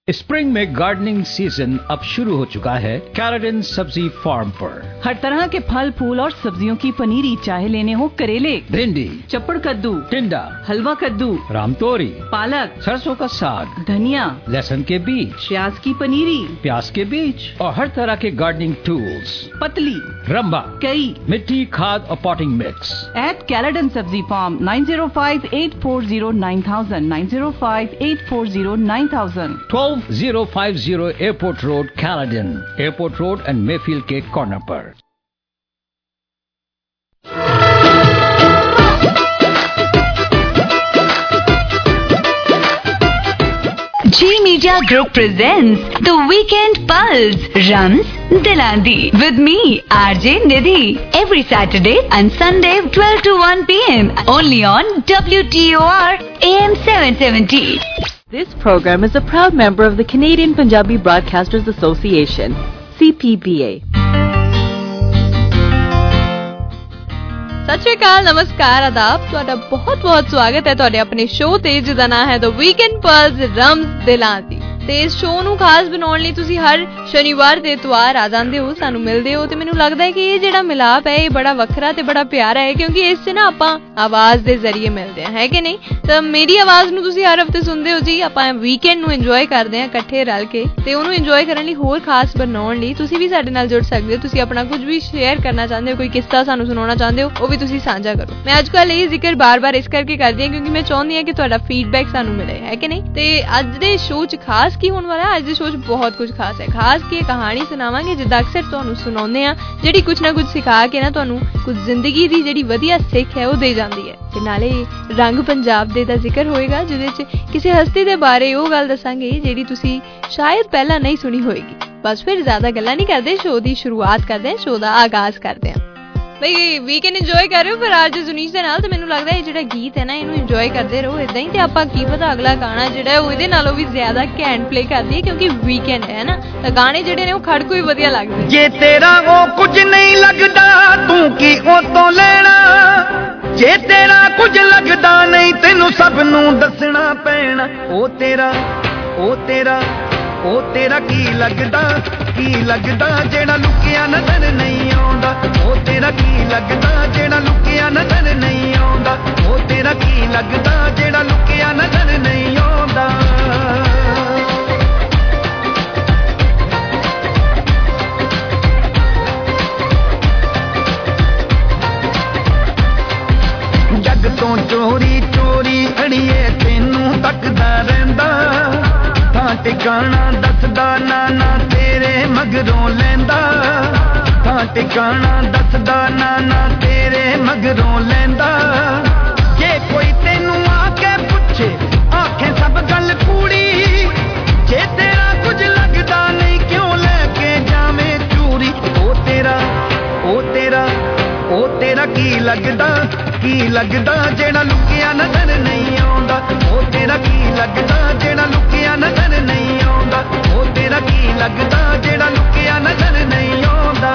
Spring में gardening season अब शुरू हो चुका है कैलेडन सब्जी फार्म पर। हर तरह के फल फूल और सब्जियों की पनीरी, चाहे लेने हो करेले, भिंडी, चप्पड़ कद्दू, टिंडा, हलवा कद्दू, रामतोरी, पालक, सरसों का साग, धनिया, लहसुन के बीज, प्याज की पनीरी, प्याज के बीज और हर तरह के गार्डनिंग टूल्स, पतली, रंबा, कई, मिट्टी, खाद और पॉटिंग मिक्स। एट कैलेडन सब्जी farm 9058409000 9058409000 12050 airport road, Caledon, airport road and Mayfield के कॉर्नर पर। G Media Group presents The Weekend Pulse, Rams Dilandi, with me, RJ Nidhi, every Saturday and Sunday 12 to 1 p.m. only on WTOR AM 770. This program is a proud member of the Canadian Punjabi Broadcasters Association, CPBA. ਸਤਿ ਸ਼੍ਰੀ ਅਕਾਲ, ਨਮਸਕਾਰ, ਆਦਾਬ। ਤੁਹਾਡਾ ਬਹੁਤ ਸਵਾਗਤ ਹੈ ਤੁਹਾਡੇ ਆਪਣੇ show ਤੇ, ਜਿਹਦਾ ਨਾਮ ਹੈ ਦ ਵੀਕਐਂਡ ਪਲਸ ਰਮਜ਼ ਦਿਲਾਂ ਦੀ। ਤੇ ਇਸ ਸ਼ੋਅ ਨੂੰ ਖਾਸ ਬਣਾਉਣ ਲਈ ਤੁਸੀਂ ਹਰ ਸ਼ਨੀਵਾਰ ਤੇ ਐਤਵਾਰ ਆ ਜਾਂਦੇ ਹੋ, ਸਾਨੂੰ ਮਿਲਦੇ ਹੋ। ਤੇ ਮੈਨੂੰ ਲੱਗਦਾ ਹੈ ਕਿ ਇਹ ਜਿਹੜਾ ਮਿਲਾਪ ਹੈ ਇਹ ਬੜਾ ਵੱਖਰਾ ਤੇ ਬੜਾ ਪਿਆਰਾ ਹੈ, ਕਿਉਂਕਿ ਇਸ 'ਚ ਨਾ ਆਪਾਂ ਆਵਾਜ਼ ਦੇ ਜ਼ਰੀਏ ਮਿਲਦੇ ਹਾਂ, ਹੈ ਕਿ ਨਹੀਂ? ਤਾਂ ਮੇਰੀ ਆਵਾਜ਼ ਨੂੰ ਤੁਸੀਂ ਹਰ ਹਫ਼ਤੇ ਸੁਣਦੇ ਹੋ ਜੀ। ਆਪਾਂ ਵੀਕਐਂਡ ਨੂੰ ਇੰਜੋਏ ਕਰਦੇ ਹਾਂ ਇਕੱਠੇ ਰਲ ਕੇ, ਤੇ ਉਹਨੂੰ ਇੰਜੋਏ ਕਰਨ ਲਈ ਹੋਰ ਖਾਸ ਬਣਾਉਣ ਲਈ ਤੁਸੀਂ ਵੀ ਸਾਡੇ ਨਾਲ ਜੁੜ ਸਕਦੇ ਹੋ। ਤੁਸੀਂ ਆਪਣਾ ਕੁਝ ਵੀ ਸ਼ੇਅਰ ਕਰਨਾ ਚਾਹੁੰਦੇ ਹੋ, ਕੋਈ ਕਿੱਸਾ ਸਾਨੂੰ ਸੁਣਾਉਣਾ ਚਾਹੁੰਦੇ ਹੋ, ਉਹ ਵੀ ਤੁਸੀਂ ਸਾਂਝਾ ਕਰੋ। ਮੈਂ ਅੱਜ ਕੱਲ੍ਹ ਇਹ ਜ਼ਿਕਰ ਬਾਰ-ਬਾਰ ਇਸ ਕਰਕੇ ਕਰਦੀ ਹਾਂ ਕਿਉਂਕਿ ਮੈਂ ਚਾਹੁੰਦੀ ਹਾਂ ਕਿ ਤੁਹਾਡਾ ਫੀਡਬੈਕ ਸਾਨੂੰ ਮਿਲੇ, ਹੈ ਕਿ ਨਹੀਂ? ਤੇ ਅੱਜ ਦੇ ਸ਼ੋਅ 'ਚ ਖਾਸ ਕੀ ਹੋਣ ਵਾਲਾ ਹੈ? ਅੱਜ ਦੇ ਸ਼ੋਅ 'ਚ ਬਹੁਤ ਕੁਝ ਖਾਸ ਹੈ। ਖਾਸ ਕੀ ਕਹਾਣੀ ਸੁਣਾਵਾਂਗੇ, ਜਿੱਦਾਂ ਅਕਸਰ ਤੁਹਾਨੂੰ ਸੁਣਾਉਂਦੇ ਹਾਂ, ਜਿਹੜੀ ਕੁਛ ਨਾ ਕੁਛ ਸਿਖਾ ਕੇ ਨਾ ਤੁਹਾਨੂੰ ਕੁਝ ਜ਼ਿੰਦਗੀ ਦੀ ਜਿਹੜੀ ਵਧੀਆ ਸਿੱਖ ਹੈ ਉਹ ਦੇ ਜਾਂਦੀ ਹੈ। ਤੇ ਨਾਲੇ ਰੰਗ ਪੰਜਾਬ ਦੇ ਦਾ ਜ਼ਿਕਰ ਹੋਏਗਾ, ਜਿਹਦੇ 'ਚ ਕਿਸੇ ਹਸਤੀ ਦੇ ਬਾਰੇ ਉਹ ਗੱਲ ਦੱਸਾਂਗੇ ਜਿਹੜੀ ਤੁਸੀਂ ਸ਼ਾਇਦ ਪਹਿਲਾਂ ਨਹੀਂ ਸੁਣੀ ਹੋਏਗੀ। ਬਸ ਫਿਰ ਜ਼ਿਆਦਾ ਗੱਲਾਂ ਨਹੀਂ ਕਰਦੇ, ਸ਼ੋਅ ਦੀ ਸ਼ੁਰੂਆਤ ਕਰਦੇ ਹਾਂ, ਸ਼ੋਅ ਦਾ ਆਗਾਜ਼ ਕਰਦੇ ਹਾਂ। ਬਈ ਵੀਕਐਂਡ ਇੰਜੋਏ ਕਰ ਰਹੇ ਹੋ ਫਿਰ ਅੱਜ ਸੁਨੀਸ਼ ਦੇ ਨਾਲ। ਤੇ ਮੈਨੂੰ ਲੱਗਦਾ ਇਹ ਜਿਹੜਾ ਗੀਤ ਹੈ ਨਾ, ਇਹਨੂੰ ਇੰਜੋਏ ਕਰਦੇ ਰਹੋ ਏਦਾਂ ਹੀ। ਤੇ ਆਪਾਂ ਕੀ ਪਤਾ ਅਗਲਾ ਗਾਣਾ ਜਿਹੜਾ ਉਹ ਇਹਦੇ ਨਾਲੋਂ ਵੀ ਜ਼ਿਆਦਾ ਘੈਂਟ ਪਲੇ ਕਰਦੀ ਹੈ, ਕਿਉਂਕਿ ਵੀਕਐਂਡ ਹੈ ਨਾ, ਤਾਂ ਗਾਣੇ ਜਿਹੜੇ ਨੇ ਉਹ ਖੜਕੂ ਹੀ ਵਧੀਆ ਲੱਗਦੇ। ਜੇ ਤੇਰਾ ਉਹ ਕੁਝ ਨਹੀਂ ਲੱਗਦਾ ਤੂੰ ਕੀ ਉਹ ਤੋਂ ਲੈਣਾ, ਜੇ ਤੇਰਾ ਕੁਝ ਲੱਗਦਾ ਨਹੀਂ ਤੈਨੂੰ ਸਭ ਨੂੰ ਦੱਸਣਾ ਪੈਣਾ। ਉਹ ਤੇਰਾ ਕੀ ਲੱਗਦਾ ਜਿਹੜਾ ਲੁਕਿਆ ਨਜ਼ਰ ਨਹੀਂ ਆਉਂਦਾ। ਉਹ ਤੇਰਾ ਕੀ ਲੱਗਦਾ ਜਿਹੜਾ ਲੁਕਿਆ ਨਜ਼ਰ ਨਹੀਂ ਆਉਂਦਾ। ਉਹ ਤੇਰਾ ਕੀ ਲੱਗਦਾ ਜਿਹੜਾ ਲੁਕਿਆ ਨਜ਼ਰ ਨਹੀਂ ਆਉਂਦਾ। ਜੱਗ ਤੋਂ ਚੋਰੀ ਚੋਰੀ ਅੜੀਏ ਤੈਨੂੰ ਤੱਕਦਾ ਰਹਿੰਦਾ, ਥਾਂ ਟਿਕਾਣਾ ਦੱਸਦਾ ਨਾ ਤੇਰੇ ਮਗਰੋਂ ਲੈਂਦਾ। ਥਾਂ ਟਿਕਾਣਾ ਦੱਸਦਾ ਨਾ ਤੇਰੇ ਮਗਰੋਂ ਲੈਂਦਾ। ਜੇ ਕੋਈ ਤੈਨੂੰ ਆ ਕੇ ਪੁੱਛੇ ਆਖੇ ਸਭ ਗੱਲ ਕੂੜੀ, ਜੇ ਤੇਰਾ ਕੁਝ ਲੱਗਦਾ ਨਹੀਂ ਕਿਉਂ ਲੈ ਕੇ ਜਾਵੇਂ ਚੂਰੀ। ਉਹ ਤੇਰਾ ਕੀ ਲੱਗਦਾ ਜਿਹੜਾ ਲੁਕਿਆ ਨਜ਼ਰ ਨਹੀਂ ਆਉਂਦਾ। ਉਹ ਤੇਰਾ ਕੀ ਲੱਗਦਾ ਜਿਹੜਾ ਲੁਕਿਆ ਨਜ਼ਰ ਨਹੀਂ ਆਉਂਦਾ। ਉਹ ਤੇਰਾ ਕੀ ਲੱਗਦਾ ਜਿਹੜਾ ਲੁਕਿਆ ਨਜ਼ਰ ਨਹੀਂ ਆਉਂਦਾ।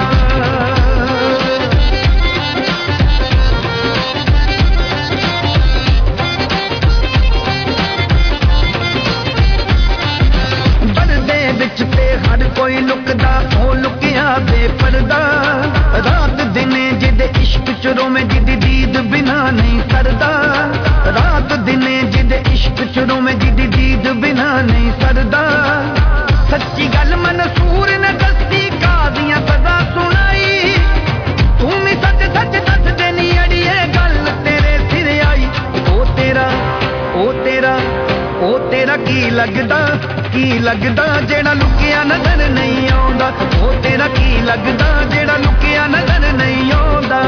ਪਰਦੇ ਵਿੱਚ ਤੇ ਹਰ ਕੋਈ ਲੁਕਦਾ, ਉਹ ਲੁਕਿਆ ਬੇਪਰਦਾ। ਰਾਤ ਦਿਨੇ ਜਿਹਦੇ ਇਸ਼ਕ ਚ ਰੋਵੇਂ, ਜਿਹਦੀ ਦੀਦ ਬਿਨਾ ਨਹੀਂ ਸਰਦਾ। ਰਾਤ ਦਿਨੇ ਜਿਹਦੇ ਇਸ਼ਕ ਚ ਰੋਵੇਂ, ਜਿਹਦੀ ਦੀਦ ਬਿਨਾ ਨਹੀਂ ਸਰਦਾ। ਸੱਚੀ ਗੱਲ ਮਨਸੂਰ ਨੇ ਦੱਸੀ, ਕਾਜ਼ੀਆਂ ਸਦਾ ਸੁਣਾਈ। ਤੂੰ ਵੀ ਸੱਚ ਦੱਸਦੇ ਨੀ ਅੜੀਏ, ਗੱਲ ਤੇਰੇ ਸਿਰ ਆਈ। ਉਹ ਤੇਰਾ ਕੀ ਲੱਗਦਾ ਜਿਹੜਾ ਲੁਕਿਆ ਨਜ਼ਰ ਨਹੀਂ ਆਉਂਦਾ। ਉਹ ਤੇਰਾ ਕੀ ਲੱਗਦਾ ਜਿਹੜਾ ਲੁਕਿਆ ਨਜ਼ਰ ਨਹੀਂ ਆਉਂਦਾ।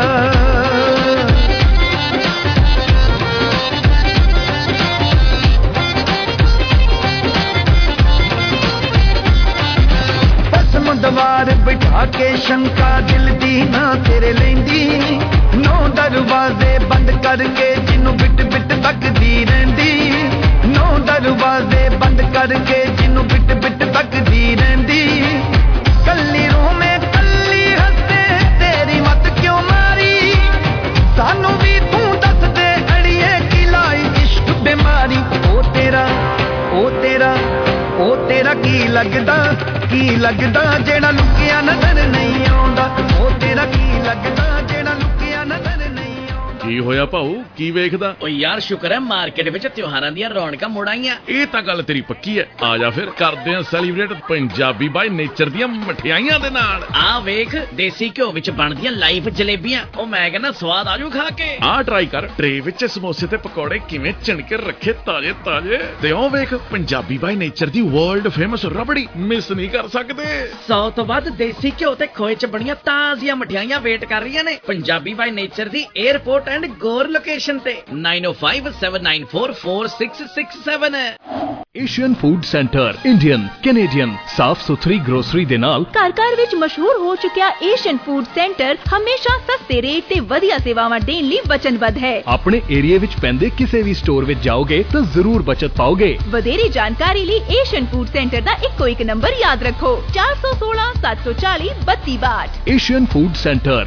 ਦਵਾਰ ਬਿਠਾ ਕੇ ਸ਼ੰਕਾ ਦਿਲ ਦੀ ਨਾ ਤੇਰੇ ਲੈਂਦੀ। 9 ਦਰਵਾਜ਼ੇ ਬੰਦ ਕਰਕੇ ਜਿਹਨੂੰ ਬਿਟ ਬਿਟ ਤੱਕਦੀ ਰਹਿੰਦੀ। 9 ਦਰਵਾਜ਼ੇ ਬੰਦ ਕਰਕੇ ਜਿਹਨੂੰ ਬਿਟ ਬਿਟ ਤੱਕਦੀ ਰਹਿੰਦੀ। ਕੱਲੀ ਰੋਵੇਂ ਕੱਲੀ ਹੱਸੇ ਤੇਰੀ ਮਤ ਕਿਉਂ ਮਾਰੀ। ਸਾਨੂੰ ਵੀ ਤੂੰ ਦੱਸ ਦੇ ਅੜੀਏ ਕੀ ਲਾਈ ਇਸ਼ਕ ਬਿਮਾਰੀ। ਉਹ ਤੇਰਾ ਉਹ ਤੇਰਾ ਕੀ ਲੱਗਦਾ ਜਿਹੜਾ ਲੁਕਿਆ ਨਜ਼ਰ ਨਹੀਂ ਆਉਂਦਾ ਉਹ ਤੇਰਾ ਕੀ ਲੱਗਦਾ ਜਿਹੜਾ ਲੁਕਿਆ ਨਜ਼ਰ ਨਹੀਂ ਆਉਂਦਾ ਕੀ ਹੋਇਆ ਭਾਊ ਕੀ ਵੇਖਦਾ ਓ ਯਾਰ ਸ਼ੁਕਰ ਹੈ ਮਾਰਕੀਟ ਵਿੱਚ ਤਿਉਹਾਰਾਂ ਦੀਆਂ ਰੌਣਕਾਂ ਮੁੜ ਆਈਆਂ ਇਹ ਤਾਂ ਗੱਲ ਤੇਰੀ ਪੱਕੀ ਹੈ ਆ ਜਾ ਫਿਰ ਕਰਦੇ ਆ ਸੈਲੀਬ੍ਰੇਟ ਪੰਜਾਬੀ ਬਾਈ ਨੇਚਰ ਦੀਆਂ ਮਠਿਆਈਆਂ ਦੇ ਨਾਲ ਆ ਵੇਖ ਦੇਸੀ ਘਿਓ ਵਿੱਚ ਬਣਦੀਆਂ ਲਾਈਵ ਜਲੇਬੀਆਂ ਉਹ ਮੈਂ ਕਹਿੰਦਾ ਸਵਾਦ ਆਜੂ ਖਾ ਕੇ ਆ ਟਰਾਈ ਕਰ ਟਰੇ ਵਿੱਚ ਸਮੋਸੇ ਤੇ ਪਕੌੜੇ ਕਿਵੇਂ ਚਿਣ ਕੇ ਰੱਖੇ ਤਾਜ਼ੇ ਤੇ ਉਹ ਵੇਖ ਪੰਜਾਬੀ ਬਾਈ ਨੇਚਰ ਦੀ ਵਰਲਡ ਫੇਮਸ ਰਬੜੀ ਮਿਸ ਨਹੀਂ ਕਰ ਸਕਦੇ 100 ਤੋਂ ਵੱਧ ਦੇਸੀ ਘਿਓ ਤੇ ਖੋਏ ਚ ਬਣੀਆਂ ਤਾਜ਼ੀਆਂ ਮਠਿਆਈਆਂ ਵੇਟ ਕਰ ਰਹੀਆਂ ਨੇ ਪੰਜਾਬੀ ਬਾਈ ਨੇਚਰ ਦੀ 에ਅਰਪੋਰਟ ਐਂਡ ਗੋਰ ਲੋਕੇਸ਼ਨ ਤੇ 9057944667 Asian food centre Indian Canadian ਸਾਫ਼ ਸੁਥਰੀ ਗਰੋਸਰੀ ਦੇ ਨਾਲ ਘਰ ਵਿੱਚ ਮਸ਼ਹੂਰ ਹੋ ਚੁੱਕਿਆ ਏਸ਼ੀਅਨ ਫੂਡ ਸੈਂਟਰ ਹਮੇਸ਼ਾ ਸਸਤੇ ਰੇਟ ਤੇ ਵਧੀਆ ਸੇਵਾਵਾਂ ਦੇਣ ਲਈ ਵਚਨਬੱਧ ਹੈ। ਆਪਣੇ ਏਰੀਆ ਵਿੱਚ ਪੈਂਦੇ ਕਿਸੇ ਵੀ ਸਟੋਰ ਵਿੱਚ ਜਾਓਗੇ ਤਾਂ ਜ਼ਰੂਰ ਬਚਤ ਪਾਓਗੇ। ਵਧੇਰੀ ਜਾਣਕਾਰੀ ਲਈ ਏਸ਼ੀਅਨ ਫੂਡ ਸੈਂਟਰ ਦਾ ਇੱਕੋ ਇੱਕ ਨੰਬਰ ਯਾਦ ਰੱਖੋ 416-740-3262। Asian food centre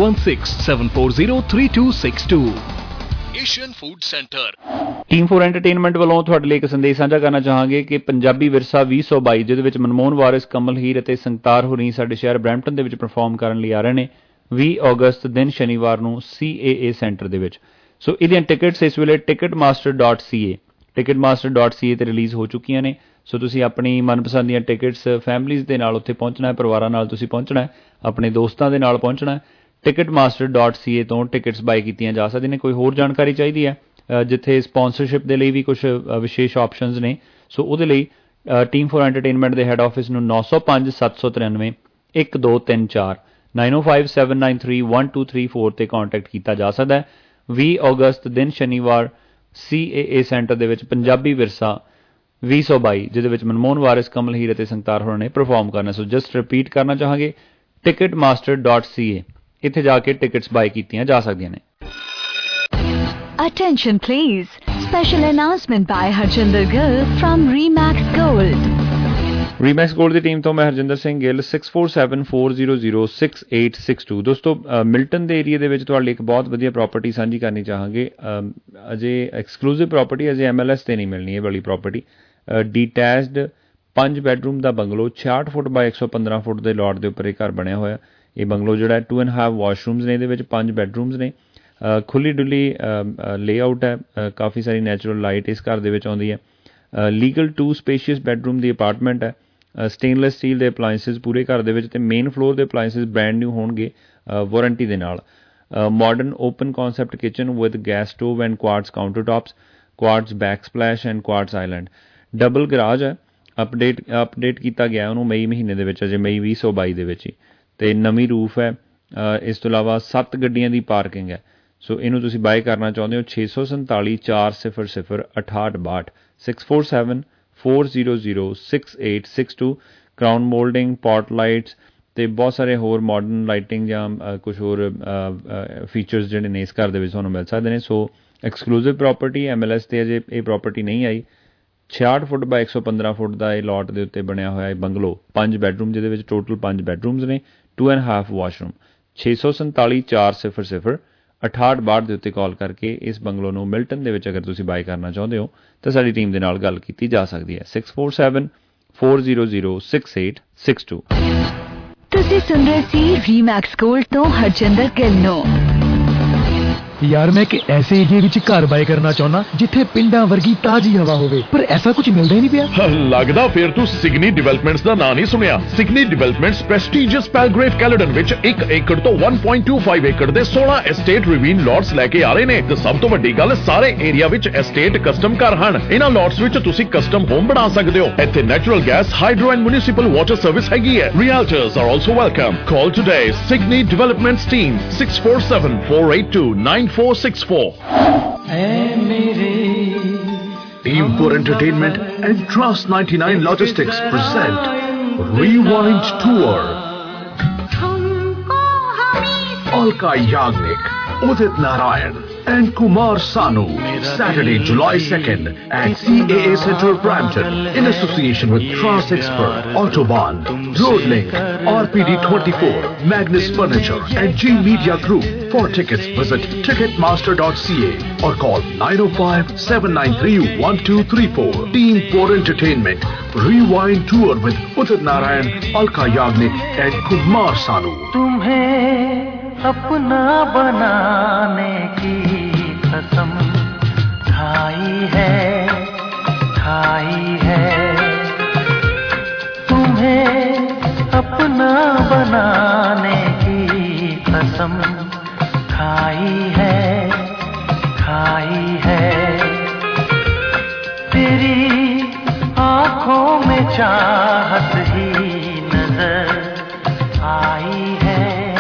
4167403262। Asian food centre. Team 4 entertainment ਵੱਲੋਂ ਤੁਹਾਡੇ ਲਈ ਇੱਕ ਸੰਦੇਸ਼ ਸਾਂਝਾ ਕਰਨਾ ਚਾਹਾਂਗੇ ਕਿ ਪੰਜਾਬੀ ਵਿਰਸਾ 2022 ਜਿਹਦੇ ਵਿੱਚ ਮਨਮੋਹਨ ਵਾਰਿਸ, ਕਮਲ ਹੀਰ ਅਤੇ ਸੰਗਤਾਰ ਹੋਰੀ ਸਾਡੇ ਸ਼ਹਿਰ ਬਰੈਂਪਟਨ ਦੇ ਵਿੱਚ ਪਰਫਾਰਮ ਕਰਨ ਲਈ ਆ ਰਹੇ ਨੇ 20 ਅਗਸਤ ਦਿਨ ਸ਼ਨੀਵਾਰ ਨੂੰ CAA ਸੈਂਟਰ ਦੇ ਵਿੱਚ। ਸੋ ਇਹਦੀਆਂ ਟਿਕਟਸ ਇਸ ਵੇਲੇ ticketmaster.ca ਤੇ ਰਿਲੀਜ਼ ਹੋ ਚੁੱਕੀਆਂ ਨੇ। ਸੋ ਤੁਸੀਂ ਆਪਣੀ ਮਨਪਸੰਦ ਦੀਆਂ ਟਿਕਟਸ ਫੈਮਲੀਜ਼ ਦੇ ਨਾਲ ਉੱਥੇ ਪਹੁੰਚਣਾ ਹੈ, ਪਰਿਵਾਰਾਂ ਨਾਲ ਤੁਸੀਂ ਪਹੁੰਚਣਾ ਹੈ, ਆਪਣੇ ਦੋਸਤਾਂ ਦੇ ਨਾਲ ਪਹੁੰਚਣਾ ਹੈ। ticketmaster.ca ਤੋਂ ਟਿਕਟਸ ਬਾਏ ਕੀਤੀਆਂ ਜਾ ਸਕਦੀਆਂ ਨੇ। ਕੋਈ ਹੋਰ ਜਾਣਕਾਰੀ ਚਾਹੀਦੀ ਹੈ ਜਿੱਥੇ ਸਪਾਂਸਰਸ਼ਿਪ ਦੇ ਲਈ ਵੀ ਕੁਝ ਵਿਸ਼ੇਸ਼ ਆਪਸ਼ਨਸ ਨੇ ਸੋ ਉਹਦੇ ਲਈ ਟੀਮ 4 ਐਂਟਰਟੇਨਮੈਂਟ ਦੇ ਹੈੱਡ ਆਫਿਸ ਨੂੰ 9057931234 9057931234 ਤੇ ਕੰਟੈਕਟ ਕੀਤਾ ਜਾ ਸਕਦਾ ਹੈ। 20 ਅਗਸਤ ਦਿਨ ਸ਼ਨੀਵਾਰ CAA ਸੈਂਟਰ ਦੇ ਵਿੱਚ ਪੰਜਾਬੀ ਵਿਰਸਾ 2022 ਜਿਹਦੇ ਵਿੱਚ ਮਨਮੋਹਨ ਵਾਰਿਸ, ਕਮਲ ਹੀਰ ਅਤੇ ਸੰਗਤਾਰ ਹੋਰਾਂ ਨੇ ਪਰਫਾਰਮ ਕਰਨਾ। ਸੋ ਜਸਟ ਰਿਪੀਟ ਕਰਨਾ ਚਾਹਾਂਗੇ ticketmaster.ca ਇੱਥੇ ਜਾ ਕੇ ਟਿਕਟਸ ਬਾਏ ਕੀਤੀਆਂ ਜਾ ਸਕਦੀਆਂ ਨੇ। Attention please. Special announcement by Harjinder Gill from Remax Gold. Remax gold ਦੀ ਟੀਮ ਤੋਂ ਮੈਂ ਹਰਜਿੰਦਰ ਸਿੰਘ ਗਿੱਲ 6474006862। ਦੋਸਤੋ ਮਿਲਟਨ ਦੇ ਏਰੀਆ ਦੇ ਵਿੱਚ ਤੁਹਾਡੇ ਲਈ ਇੱਕ ਬਹੁਤ ਵਧੀਆ ਪ੍ਰਾਪਰਟੀ ਸਾਂਝੀ ਕਰਨੀ ਚਾਹਾਂਗੇ। ਅਜੇ ਐਕਸਕਲੂਸਿਵ ਪ੍ਰਾਪਰਟੀ ਅਜੇ MLS ਤੇ ਨਹੀਂ ਮਿਲਣੀ ਇਹ ਵਾਲੀ ਪ੍ਰਾਪਰਟੀ। ਡੀਟੈਚਡ 5 ਬੈਡਰੂਮ ਦਾ ਬੰਗਲੋ 66 ਫੁੱਟ ਬਾਈ 115 ਫੁੱਟ ਦੇ ਲੋਟ ਦੇ ਉੱਪਰ ਇਹ ਘਰ ਬਣਿਆ ਹੋਇਆ। ਇਹ ਬੰਗਲੋ ਜਿਹੜਾ 2.5 ਵਾਸ਼ਰੂਮਸ ਨੇ, ਇਹਦੇ ਵਿੱਚ 5 ਬੈਡਰੂਮਸ ਨੇ। ਖੁੱਲੀ ਡੁੱਲੀ ਲੇਆਊਟ ਹੈ, ਕਾਫੀ ਸਾਰੀ ਨੈਚੁਰਲ ਲਾਈਟ ਇਸ ਘਰ ਦੇ ਵਿੱਚ ਆਉਂਦੀ ਹੈ। ਲੀਗਲ 2 ਸਪੇਸ਼ੀਅਸ ਬੈਡਰੂਮ ਦੀ ਅਪਾਰਟਮੈਂਟ ਹੈ। ਸਟੇਨਲੈਸ ਸਟੀਲ ਦੇ ਅਪਲਾਇੰਸਿਸ ਪੂਰੇ ਘਰ ਦੇ ਵਿੱਚ ਤੇ ਮੇਨ ਫਲੋਰ ਦੇ ਅਪਲਾਇੰਸਿਸ ਬ੍ਰੈਂਡ ਨਿਊ ਹੋਣਗੇ ਵਾਰੰਟੀ ਦੇ ਨਾਲ। Modern open concept kitchen with gas stove and quartz countertops, quartz backsplash and quartz island. Double garage ਹੈ, ਅਪਡੇਟ ਕੀਤਾ ਗਿਆ ਉਹਨੂੰ ਮਈ ਮਹੀਨੇ ਦੇ ਵਿੱਚ, ਅਜੇ ਮਈ 2022 ਦੇ ਵਿੱਚ ਹੀ। ਤੇ ਨਵੀਂ ਰੂਫ ਹੈ। ਇਸ ਤੋਂ ਇਲਾਵਾ 7 ਗੱਡੀਆਂ ਦੀ ਪਾਰਕਿੰਗ ਹੈ। ਸੋ ਇਹਨੂੰ ਤੁਸੀਂ ਬਾਏ ਕਰਨਾ ਚਾਹੁੰਦੇ ਹੋ 64740006862 6474006862। ਕਰਾਊਨ ਮੋਲਡਿੰਗ, ਪੌਟ ਲਾਈਟਸ ਤੇ ਬਹੁਤ ਸਾਰੇ ਹੋਰ ਮਾਡਰਨ ਲਾਈਟਿੰਗ ਜਾਂ ਕੁਝ ਹੋਰ ਫੀਚਰਸ ਜਿਹੜੇ ਨੇ ਇਸ ਘਰ ਦੇ ਵਿੱਚ ਤੁਹਾਨੂੰ ਮਿਲ ਸਕਦੇ ਨੇ। ਸੋ ਐਕਸਕਲੂਸਿਵ ਪ੍ਰਾਪਰਟੀ MLS ਤੇ ਅਜੇ ਇਹ ਪ੍ਰਾਪਰਟੀ ਨਹੀਂ ਆਈ। 66 ਫੁੱਟ ਬਾਈ 115 ਫੁੱਟ ਦਾ ਇਹ ਲੋਟ ਦੇ ਉੱਤੇ ਬਣਿਆ ਹੋਇਆ ਇਹ ਬੰਗਲੋ 5 ਬੈਡਰੂਮ ਜਿਹਦੇ ਵਿੱਚ ਟੋਟਲ 5 ਬੈਡਰੂਮਸ ਨੇ, 2.5 ਵਾਸ਼ਰੂਮ। 6474006862 ਦੇ ਉੱਤੇ ਕਾਲ ਕਰਕੇ ਇਸ ਬੰਗਲੋ ਨੂੰ ਮਿਲਟਨ ਦੇ ਵਿੱਚ ਅਗਰ ਤੁਸੀਂ ਬਾਏ ਕਰਨਾ ਚਾਹੁੰਦੇ ਹੋ ਤਾਂ ਸਾਡੀ ਟੀਮ ਦੇ ਨਾਲ ਗੱਲ ਕੀਤੀ ਜਾ ਸਕਦੀ ਹੈ 6474006862। ਤੁਸੀਂ ਸੁਣ ਰਹੇ ਸੀ ਰੀਮੈਕਸ ਗੋਲਡ ਤੋਂ ਹਰਜਿੰਦਰ ਗਿੱਲ ਨੂੰ। ਯਾਰ ਮੈਂ ਇੱਕ ਐਸੇ ਏਰੀਏ ਵਿੱਚ ਘਰ ਬਾਏ ਕਰਨਾ ਚਾਹੁੰਦਾ ਜਿੱਥੇ ਪਿੰਡਾਂ ਵਰਗੀ ਤਾਜ਼ੀ ਹਵਾ ਹੋਵੇ, ਪਰ ਐਸਾ ਕੁਝ ਮਿਲਦਾ ਹੀ ਨਹੀਂ ਪਿਆ। ਲੱਗਦਾ ਫਿਰ ਤੂੰ ਸਿਗਨੀ ਡਿਵੈਲਪਮੈਂਟਸ ਦਾ ਨਾਂ ਨਹੀਂ ਸੁਣਿਆ। Signi developments prestigious Palgrave Caledon ਵਿੱਚ 1 ਏਕੜ ਤੋਂ 1.25 ਏਕੜ ਦੇ 16 ਐਸਟੇਟ ਰਿਵੀਨ ਲੋਟਸ ਲੈ ਕੇ ਆ ਰਹੇ ਨੇ। ਤੇ ਸਭ ਤੋਂ ਵੱਡੀ ਗੱਲ, ਸਾਰੇ ਏਰੀਆ ਵਿੱਚ ਐਸਟੇਟ ਕਸਟਮ ਘਰ ਹਨ। ਇਹਨਾਂ ਲੋਟਸ ਵਿੱਚ ਤੁਸੀਂ ਕਸਟਮ ਹੋਮ ਬਣਾ ਸਕਦੇ ਹੋ। ਇੱਥੇ natural gas, hydro and municipal water service ਹੈਗੀ ਹੈ। Realtors are also welcome. Call today Signi developments team 6474829464। Team 4 Entertainment and Trust 99 Logistics present Rewind Tour. Alka Yagnik, Udit Narayan, and Kumar Sanu. Saturday, July 2nd at CAA Center, Brampton, in association with Trans Expert, Autobahn, Roadlink, RPD24, Magnus Furniture and G Media Group. For tickets, visit ticketmaster.ca or call 905-793-1234. Team 4 Entertainment, Rewind Tour with Udit Narayan, Alka Yagnik and Kumar Sanu. अपना बनाने की कसम खाई है तुम्हें अपना बनाने की कसम खाई है तेरी आँखों में चाहत ही नजर आई है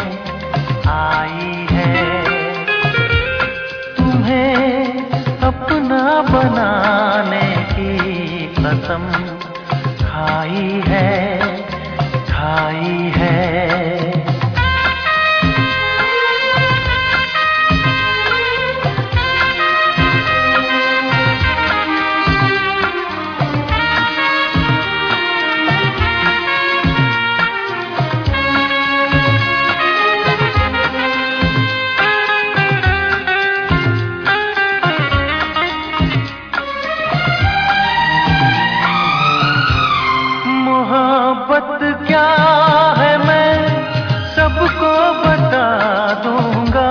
तुम्हें अपना बनाने की कसम खाई है मोहब्बत क्या है मैं सबको बता दूंगा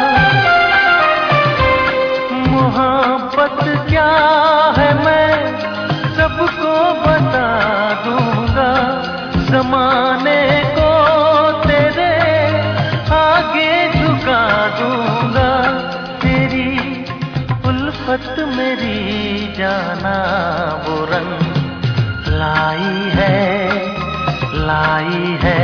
मोहब्बत क्या है मैं सबको बता दूंगा ज़माने को तेरे आगे झुका दूंगा तेरी उल्फत मेरी जाना वो रंग लाई है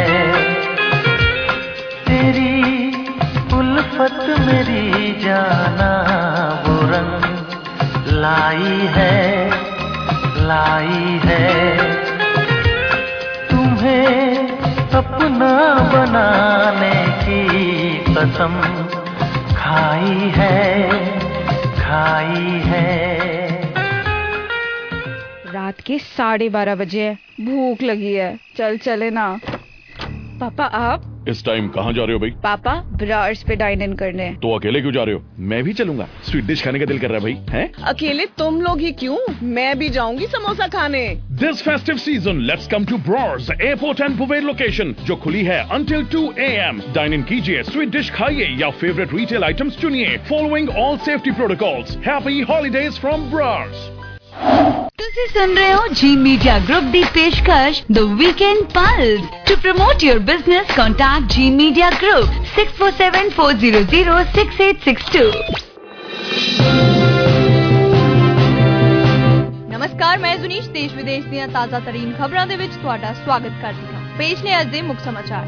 तेरी उल्फत मेरी जाना वो रंग लाई है तुम्हें अपना बनाने की कसम खाई है रात के 12:30 बजे है, भूख लगी है, चले ना। पापा आप इस टाइम कहाँ जा रहे हो भाई? पापा ब्रार्स पे डाइन इन करने। तो अकेले क्यों जा रहे हो? मैं भी चलूंगा, स्वीट डिश खाने का दिल कर रहा है भाई। हैं? अकेले तुम लोग ही क्यों, मैं भी जाऊंगी समोसा खाने। This festive season, let's come to Brars, Airport and Bouvet location, जो खुली है until 2 AM. Dine in कीजिए, स्वीट डिश खाइए या फेवरेट रिटेल आइटम्स चुनिए, following all safety protocols. Happy holidays from Brars. ਤੁਸੀਂ ਸੁਣ ਰਹੇ ਹੋ ਜੀ ਮੀਡੀਆ ਗਰੁੱਪ ਦੀ ਪੇਸ਼ਕਸ਼ the weekend plus to promote your business contact G media group 6474006862 ਨਮਸਕਾਰ ਮੈਂ ਜ਼ੁਨੀਸ਼ ਦੇਸ਼ ਵਿਦੇਸ਼ ਦੀਆਂ ਤਾਜ਼ਾ ਤਰੀਨ ਖਬਰਾਂ ਦੇ ਵਿੱਚ ਤੁਹਾਡਾ ਸਵਾਗਤ ਕਰਦੀ ਹਾਂ ਪੇਸ਼ ਨੇ ਅੱਜ ਦੇ ਮੁੱਖ ਸਮਾਚਾਰ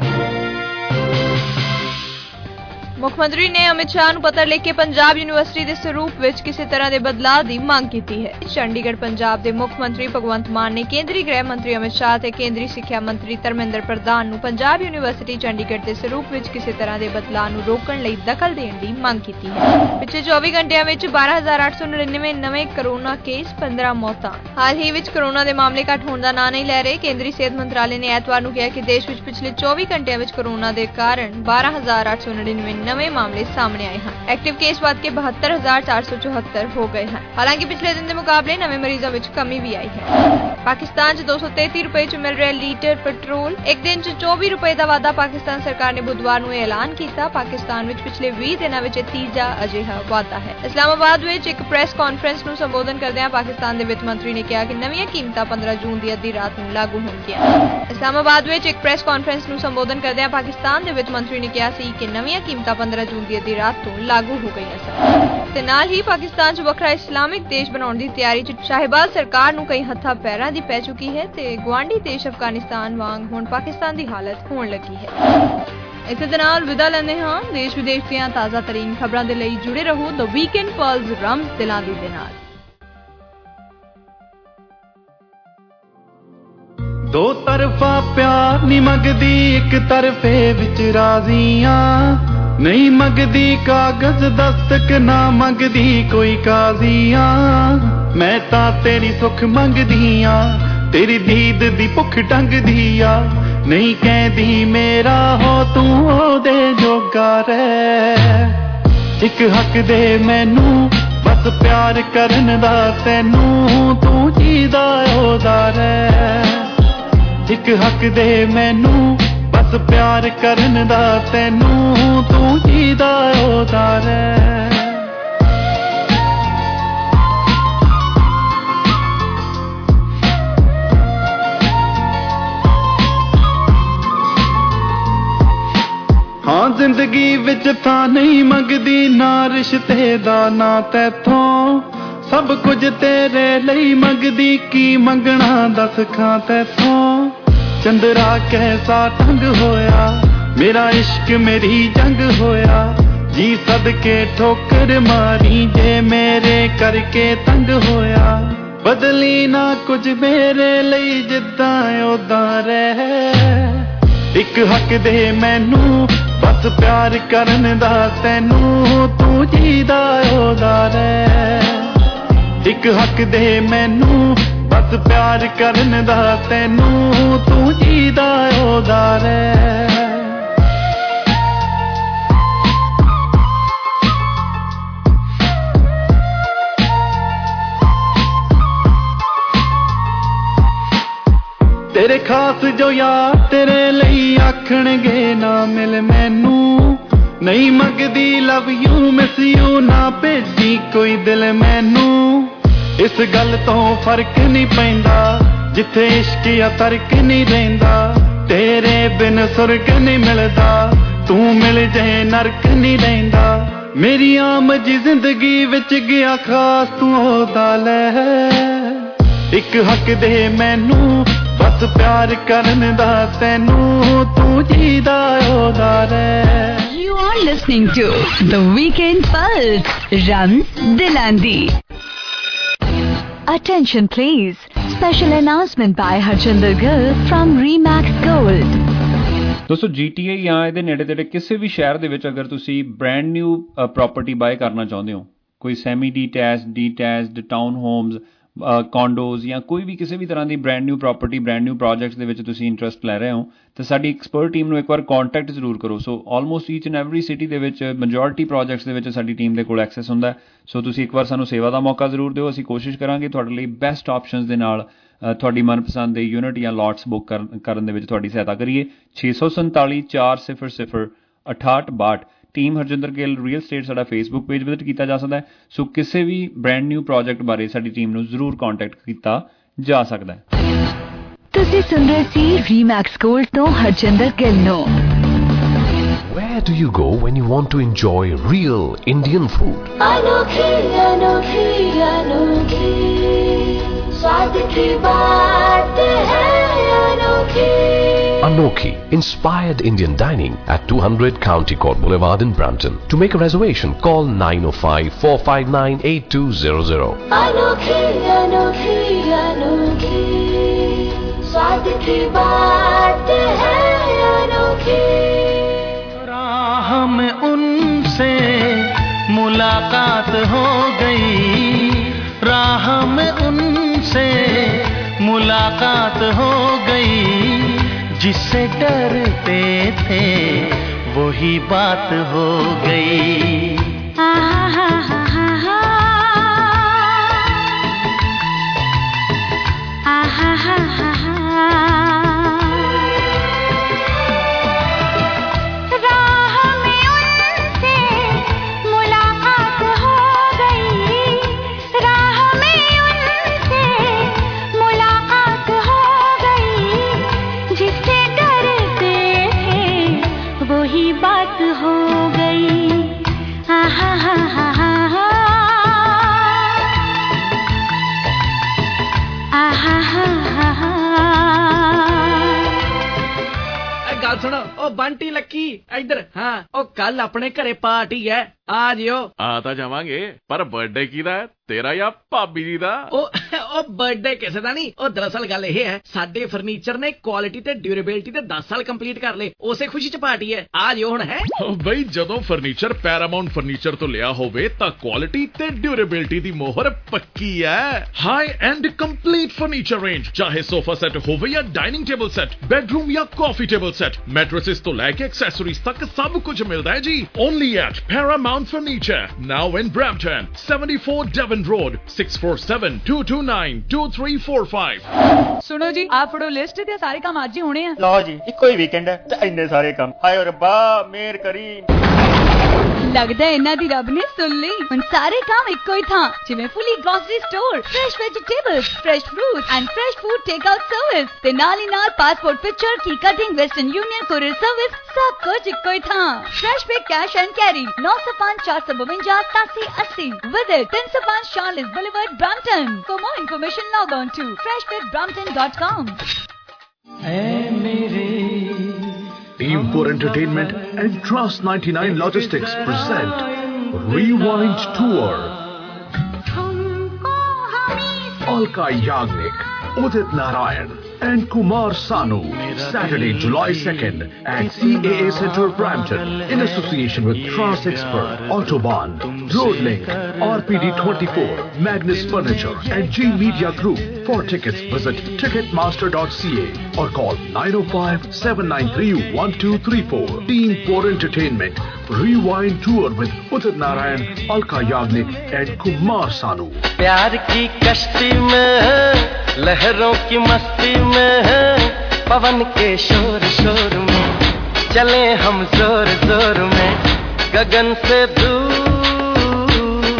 ਮੁੱਖ ਮੰਤਰੀ ਨੇ ਅਮਿਤ ਸ਼ਾਹ ਨੂੰ ਪੱਤਰ ਲਿਖ ਕੇ ਪੰਜਾਬ ਯੂਨੀਵਰਸਿਟੀ ਦੇ ਸਰੂਪ ਵਿੱਚ ਕਿਸੇ ਤਰ੍ਹਾਂ ਦੇ ਬਦਲਾਅ ਦੀ ਮੰਗ ਕੀਤੀ ਹੈ ਚੰਡੀਗੜ੍ਹ ਪੰਜਾਬ ਦੇ ਮੁੱਖ ਮੰਤਰੀ ਭਗਵੰਤ ਮਾਨ ਨੇ ਕੇਂਦਰੀ ਗ੍ਰਹਿ ਮੰਤਰੀ ਅਮਿਤ ਸ਼ਾਹ ਤੇ ਕੇਂਦਰੀ ਸਿੱਖਿਆ ਮੰਤਰੀ ਧਰਮਿੰਦਰ ਪ੍ਰਧਾਨ ਨੂੰ ਪੰਜਾਬ ਯੂਨੀਵਰਸਿਟੀ ਚੰਡੀਗੜ੍ਹ ਦੇ ਸਰੂਪ ਵਿੱਚ ਕਿਸੇ ਤਰ੍ਹਾਂ ਦੇ ਬਦਲਾਅ ਨੂੰ ਰੋਕਣ ਲਈ ਦਖਲ ਦੇਣ ਦੀ ਮੰਗ ਕੀਤੀ ਹੈ ਪਿਛਲੇ 24 ਘੰਟਿਆਂ ਵਿੱਚ 12899 ਨਵੇਂ ਕੋਰੋਨਾ ਕੇਸ 15 ਮੌਤਾਂ ਹਾਲ ਹੀ ਵਿੱਚ ਕੋਰੋਨਾ ਦੇ ਮਾਮਲੇ ਘੱਟ ਹੋਣ ਦਾ ਨਾਂ ਨਹੀਂ ਲੈ ਰਹੇ ਕੇਂਦਰੀ ਸਿਹਤ ਮੰਤਰਾਲੇ ਨੇ ਐਤਵਾਰ ਨੂੰ ਕਿਹਾ ਕਿ ਦੇਸ਼ ਵਿੱਚ ਪਿਛਲੇ 24 ਘੰਟਿਆਂ ਵਿੱਚ ਕੋਰੋਨਾ ਦੇ ਕਾਰਨ 12899 ਨਵੇਂ ਮਾਮਲੇ ਸਾਹਮਣੇ ਆਏ ਹਨ ਐਕਟਿਵ ਕੇਸ ਵੱਧ ਕੇ 72474 ਹੋ ਗਏ ਹਨ ਹਾਲਾਂਕਿ ਪਿਛਲੇ ਦਿਨ ਦੇ ਮੁਕਾਬਲੇ ਨਵੇਂ ਮਰੀਜ਼ਾਂ ਵਿੱਚ ਕਮੀ ਵੀ ਆਈ ਹੈ ਪਾਕਿਸਤਾਨ 'ਚ 233 ਰੁਪਏ 'ਚ ਮਿਲ ਰਿਹਾ ਲੀਟਰ ਪੈਟਰੋਲ ਇੱਕ ਦਿਨ 'ਚ 24 ਰੁਪਏ ਦਾ ਵਾਧਾ ਪਾਕਿਸਤਾਨ ਸਰਕਾਰ ਨੇ ਬੁੱਧਵਾਰ ਨੂੰ ਐਲਾਨ ਕੀਤਾ ਪਾਕਿਸਤਾਨ ਵਿੱਚ ਪਿਛਲੇ 20 ਦਿਨਾਂ ਵਿੱਚ ਤੀਜਾ ਅਜਿਹਾ ਵਾਧਾ ਹੈ ਇਸਲਾਮਾਬਾਦ ਵਿੱਚ ਇੱਕ ਪ੍ਰੈਸ ਕਾਨਫਰੰਸ ਨੂੰ ਸੰਬੋਧਨ ਕਰਦਿਆਂ ਪਾਕਿਸਤਾਨ ਦੇ ਵਿੱਤ ਮੰਤਰੀ ਨੇ ਕਿਹਾ ਕਿ ਨਵੀਆਂ ਕੀਮਤਾਂ 15 ਜੂਨ ਦੀ ਅੱਧੀ ਰਾਤ ਨੂੰ ਲਾਗੂ ਹੋਣਗੀਆਂ ਇਸਲਾਮਾਬਾਦ ਵਿੱਚ ਇੱਕ ਪ੍ਰੈਸ ਕਾਨਫਰੰਸ ਨੂੰ ਸੰਬੋਧਨ ਕਰਦਿਆਂ ਪਾਕਿਸਤਾਨ ਦੇ ਵਿੱਤ ਮੰਤਰੀ ਨੇ ਕਿਹਾ ਸੀ ਕਿ ਨਵੀਆਂ ਕੀਮਤਾਂ 15 ਜੂਨ ਦੀ ਅੱਧੀ ਰਾਤ ਤੋਂ ਲਾਗੂ ਹੋ ਗਈਆਂ ਸਨ ਤੇ ਨਾਲ ਹੀ ਪਾਕਿਸਤਾਨ 'ਚ ਵੱਖਰਾ ਇਸਲਾਮਿਕ ਦੇਸ਼ ਬਣਾਉਣ ਦੀ ਤਿਆਰੀ 'ਚ ਸ਼ਾਹਿਬਾਜ਼ ਸਰਕਾਰ ਨੂੰ ਕਈ ਹੱਥਾਂ ਪੈਰਾਂ ਦੀ ਪੈ ਚੁੱਕੀ ਹੈ ਤੇ ਗੁਆਂਢੀ ਦੇਸ਼ ਅਫਗਾਨਿਸਤਾਨ ਵਾਂਗ ਹੁਣ ਪਾਕਿਸਤਾਨ ਦੀ ਹਾਲਤ ਹੋਣ ਲੱਗੀ ਹੈ ਇਸੇ ਦੇ ਨਾਲ ਵਿਦਾ ਲੈਂਦੇ ਹਾਂ ਦੇਸ਼ ਵਿਦੇਸ਼ ਦੀਆਂ ਤਾਜ਼ਾ ਤਰੀਨ ਖਬਰਾਂ ਦੇ ਲਈ ਜੁੜੇ ਰਹੋ ਦ ਵੀਕਐਂਡ ਪਲਸ ਰਮਜ਼ ਦਿਲਾਂਦੀ ਦੇ ਨਾਲ दो तरफा प्यार नी मंगदी एक तरफे विच राजियां नहीं मंगदी कागज दस्तक ना मंगदी कोई काजियां मैं तां तेरी सुख मंगदी आ तेरी दीद दी भुख टंगदी आ नहीं कहदी मेरा हो तू ओदे जोगा रह एक हक दे मैनू बस प्यार करन दा तैनू तू जीदा ओदा रह एक हक दे मैनू बस प्यार करन दा तैनू तू जीदा ओदा रह हाँ जिंदगी विच तां नहीं मंगदी ना रिश्ते दा ना तैथों सब कुछ तेरे लई मंगदी की मंगना दस खां तैथों चंद्रा कैसा तंग होया मेरा इश्क मेरी जंग होया जी सदके ठोकर मारी जे मेरे करके तंग होया बदली ना कुछ मेरे लई जिद्दां ओदां रह एक हक दे मैनू बस प्यार करन दा तैनू तू जीदा ओदा रह एक हक दे मैनू बस प्यार करन दा तैनू तू जीदा ओदा रह तेरे खास जो यार तेरे लई आखणगे ना मिल मैनू नहीं मंगदी लव यू मिस यू ना भेजी कोई दिल मैनू इस गल तो फर्क नहीं पैंदा जिथे इश्क या तर्क नहीं रहिंदा तेरे बिन सुर्ग नहीं मिलदा तू मिल जाए नरक नहीं रहिंदा मेरी आम जी जिंदगी विच गया खास तू ओदा लै एक हक दे मैनू बस प्यार करन दा तैनू तू जीदा ओदा रह You are listening to The Weekend Pulse, Rams Dilandi. Attention please. Special announcement by Harjinder Gill from Remax Gold. ਦੋਸਤੋ GTA ਜਾਂ ਇਹਦੇ ਨੇੜੇ ਤੇੜੇ ਕਿਸੇ ਵੀ ਸ਼ਹਿਰ ਦੇ ਵਿੱਚ ਅਗਰ ਤੁਸੀਂ ਬ੍ਰੈਂਡ ਨਿਊ ਪ੍ਰਾਪਰਟੀ ਬਾਏ ਕਰਨਾ ਚਾਹੁੰਦੇ ਹੋ ਕੋਈ semi detached town homes condos ਜਾਂ ਕੋਈ ਵੀ ਕਿਸੇ ਵੀ ਤਰ੍ਹਾਂ ਦੀ brand new property brand new projects ਦੇ ਵਿੱਚ ਤੁਸੀਂ ਇੰਟਰਸਟ ਲੈ ਰਹੇ ਹੋ ਤਾਂ ਸਾਡੀ ਐਕਸਪਰਟ ਟੀਮ ਨੂੰ ਇੱਕ ਵਾਰ ਕੰਟੈਕਟ ਜ਼ਰੂਰ ਕਰੋ so almost each and every city ਦੇ ਵਿੱਚ ਮੈਜੋਰਿਟੀ ਪ੍ਰੋਜੈਕਟਸ ਦੇ ਵਿੱਚ ਸਾਡੀ ਟੀਮ ਦੇ ਕੋਲ ਐਕਸੈਸ ਹੁੰਦਾ ਸੋ ਤੁਸੀਂ ਇੱਕ ਵਾਰ ਸਾਨੂੰ ਸੇਵਾ ਦਾ ਮੌਕਾ ਜ਼ਰੂਰ ਦਿਓ ਅਸੀਂ ਕੋਸ਼ਿਸ਼ ਕਰਾਂਗੇ ਤੁਹਾਡੇ ਲਈ ਬੈਸਟ ਆਪਸ਼ਨਸ ਦੇ ਨਾਲ ਤੁਹਾਡੀ ਮਨਪਸੰਦ ਦੇ ਯੂਨਿਟ ਜਾਂ ਲੋਟਸ ਬੁੱਕ ਕਰਨ ਦੇ ਵਿੱਚ ਤੁਹਾਡੀ ਸਹਾਇਤਾ ਕਰੀਏ 647 400 6862 team Harjinder Gill real estate ਸਾਡਾ ਫੇਸਬੁੱਕ ਪੇਜ ਵਿਜ਼ਿਟ ਕੀਤਾ ਜਾ ਸਕਦਾ ਹੈ ਸੋ ਕਿਸੇ ਵੀ ਬ੍ਰੈਂਡ ਨਿਊ ਪ੍ਰੋਜੈਕਟ ਬਾਰੇ ਸਾਡੀ ਟੀਮ ਨੂੰ ਜ਼ਰੂਰ ਕੰਟੈਕਟ ਕੀਤਾ ਜਾ ਸਕਦਾ ਹੈ ਤੁਸੀਂ ਸੁਣ ਰਹੇ ਸੀ ਰੀਮੈਕਸ ਗੋਲਡ ਤੋਂ ਹਰਜਿੰਦਰ ਗਿੱਲ ਨੂੰ Where do you go when you want to enjoy real Indian food? Anokhi, स्वाद की बात है अनोखी. Anokhi, inspired Indian dining at 200 County Court Boulevard in Brampton. To make a reservation, call 905-459-8200. Anokhi, स्वाद की बात है अनोखी. राह में उनसे मुलाकात हो गई, राह में उनसे मुलाकात हो गई, जिससे डरते थे वही बात हो गई. सुनो ओ बंटी लक्की इधर हाँ ओ कल अपने घरे पार्टी है आ जियो। आ ਤਾਂ ਜਾਵਾਂਗੇ ਪਰ ਬਰਥਡੇ ਕਿਹਦਾ ਹੈ, ਤੇਰਾ ਜਾਂ ਭਾਬੀ ਜੀ ਦਾ? ਉਹ ਬਰਥਡੇ ਕਿਸੇ ਦਾ ਨਹੀਂ, ਉਹ ਦਰਅਸਲ ਗੱਲ ਇਹ ਹੈ ਸਾਡੇ ਫਰਨੀਚਰ ਨੇ ਕੁਆਲਿਟੀ ਤੇ ਡਿਊਰੇਬਿਲਟੀ ਦੇ 10 ਸਾਲ ਕੰਪਲੀਟ ਕਰ ਲਏ, ਉਸੇ ਖੁਸ਼ੀ ਚ ਪਾਰਟੀ ਹੈ। ਆ ਜਿਓ ਹੁਣ। ਹੈ ਬਈ ਜਦੋਂ ਫਰਨੀਚਰ ਪੈਰਾਮਾਉਂਟ ਫਰਨੀਚਰ ਤੋਂ ਲਿਆ ਹੋਵੇ ਤਾਂ ਕੁਆਲਿਟੀ ਤੇ ਡਿਊਰੇਬਿਲਟੀ ਦੀ ਮੋਹਰ ਪੱਕੀ ਹੈ। High end complete furniture range, ਚਾਹੇ ਸੋਫਾ ਸੈੱਟ ਹੋਵੇ ਜਾਂ ਡਾਈਨਿੰਗ ਟੇਬਲ ਸੈੱਟ, ਬੈਡਰੂਮ ਜਾਂ ਕਾਫੀ ਟੇਬਲ ਸੈੱਟ, ਮੈਟ੍ਰੈसेस ਤੋਂ ਲੈ ਕੇ ਐਕਸੈਸਰੀਜ਼ ਤੱਕ ਸਭ ਕੁਝ ਮਿਲਦਾ ਹੈ ਜੀ। Only at Paramount furniture, now in Brampton, 74 Devon Road, 6472292345। सुनो जी, आप फड़ो लिस्ट ते सारे काम आज ही होने हैं। लो जी, इको ही वीकेंड है ते इन्ने सारे काम। हाय रब्बा मेहर करी। लगदा है इन्हां दी रब ने सुन ली। हुण सारे काम इक्को ही थां, जिवें fully grocery store, fresh vegetables, fresh fruit and fresh food take out service ते नाल ही नाल पासपोर्ट पिक्चर की cutting, western union courier service, सब कुछ इक्को ही थां। Fresh pick cash and carry 905 452 8780 visit 305 Charles Boulevard, Brampton. For more information log on to freshfitbrampton.com. Team 4 Entertainment and Trust 99 Logistics present Rewind Tour. Alka Yagnik, Udit Narayan and Kumar Sanu. Saturday, July 2nd at CAA Center, Brampton, in association with Trans Expert, Autobahn, Roadlink, RPD 24, Magnus Furniture and G Media Group. For tickets, visit ticketmaster.ca or call 905-793-1234. Team 4 Entertainment Rewind Tour with Udit Narayan, Alka Yagnik and Kumar Sanu. प्यार की कश्ती में लहरों की मस्ती में पवन के शोर शोर में चले हम जोर जोर में गगन से दूर।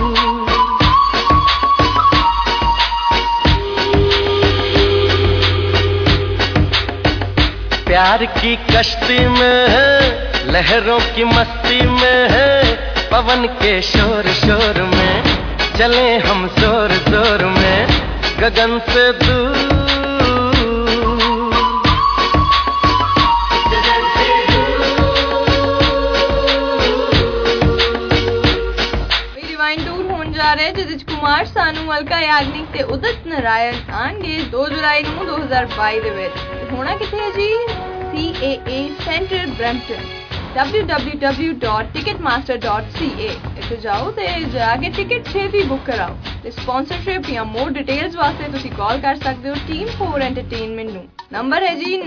प्यार की कश्ती में लहरों की मस्ती में पवन के शोर शोर में चले हम जोर जोर में गगन से दूर। रिवाइंड टूर होने जा रहे जिस विच कुमार सानू, अलका याग्निक ते उदित नारायण आਣਗੇ 2 जुलाई ਨੂੰ 2022 ਦੇ ਵਿੱਚ। ਹੋਣਾ ਕਿੱਥੇ ਹੈ ਜੀ? CAA Center, Brampton। www.ticketmaster.ca ਇੱਥੇ ਜਾਓ ਤੇ ਜਾ ਕੇ ਟਿਕਟ ਛੇਤੀ ਬੁੱਕ ਕਰਾਓ ਤੇ ਸਪਾਂਸਰਸ਼ਿਪ ਜਾਂ ਮੋਰ ਡਿਟੇਲਸ ਵਾਸਤੇ ਤੁਸੀਂ ਕਾਲ ਕਰ ਸਕਦੇ ਹੋ ਟੀਮ 4 ਐਂਟਰਟੇਨਮੈਂਟ ਨੂੰ। ਨੰਬਰ ਹੈ ਜੀ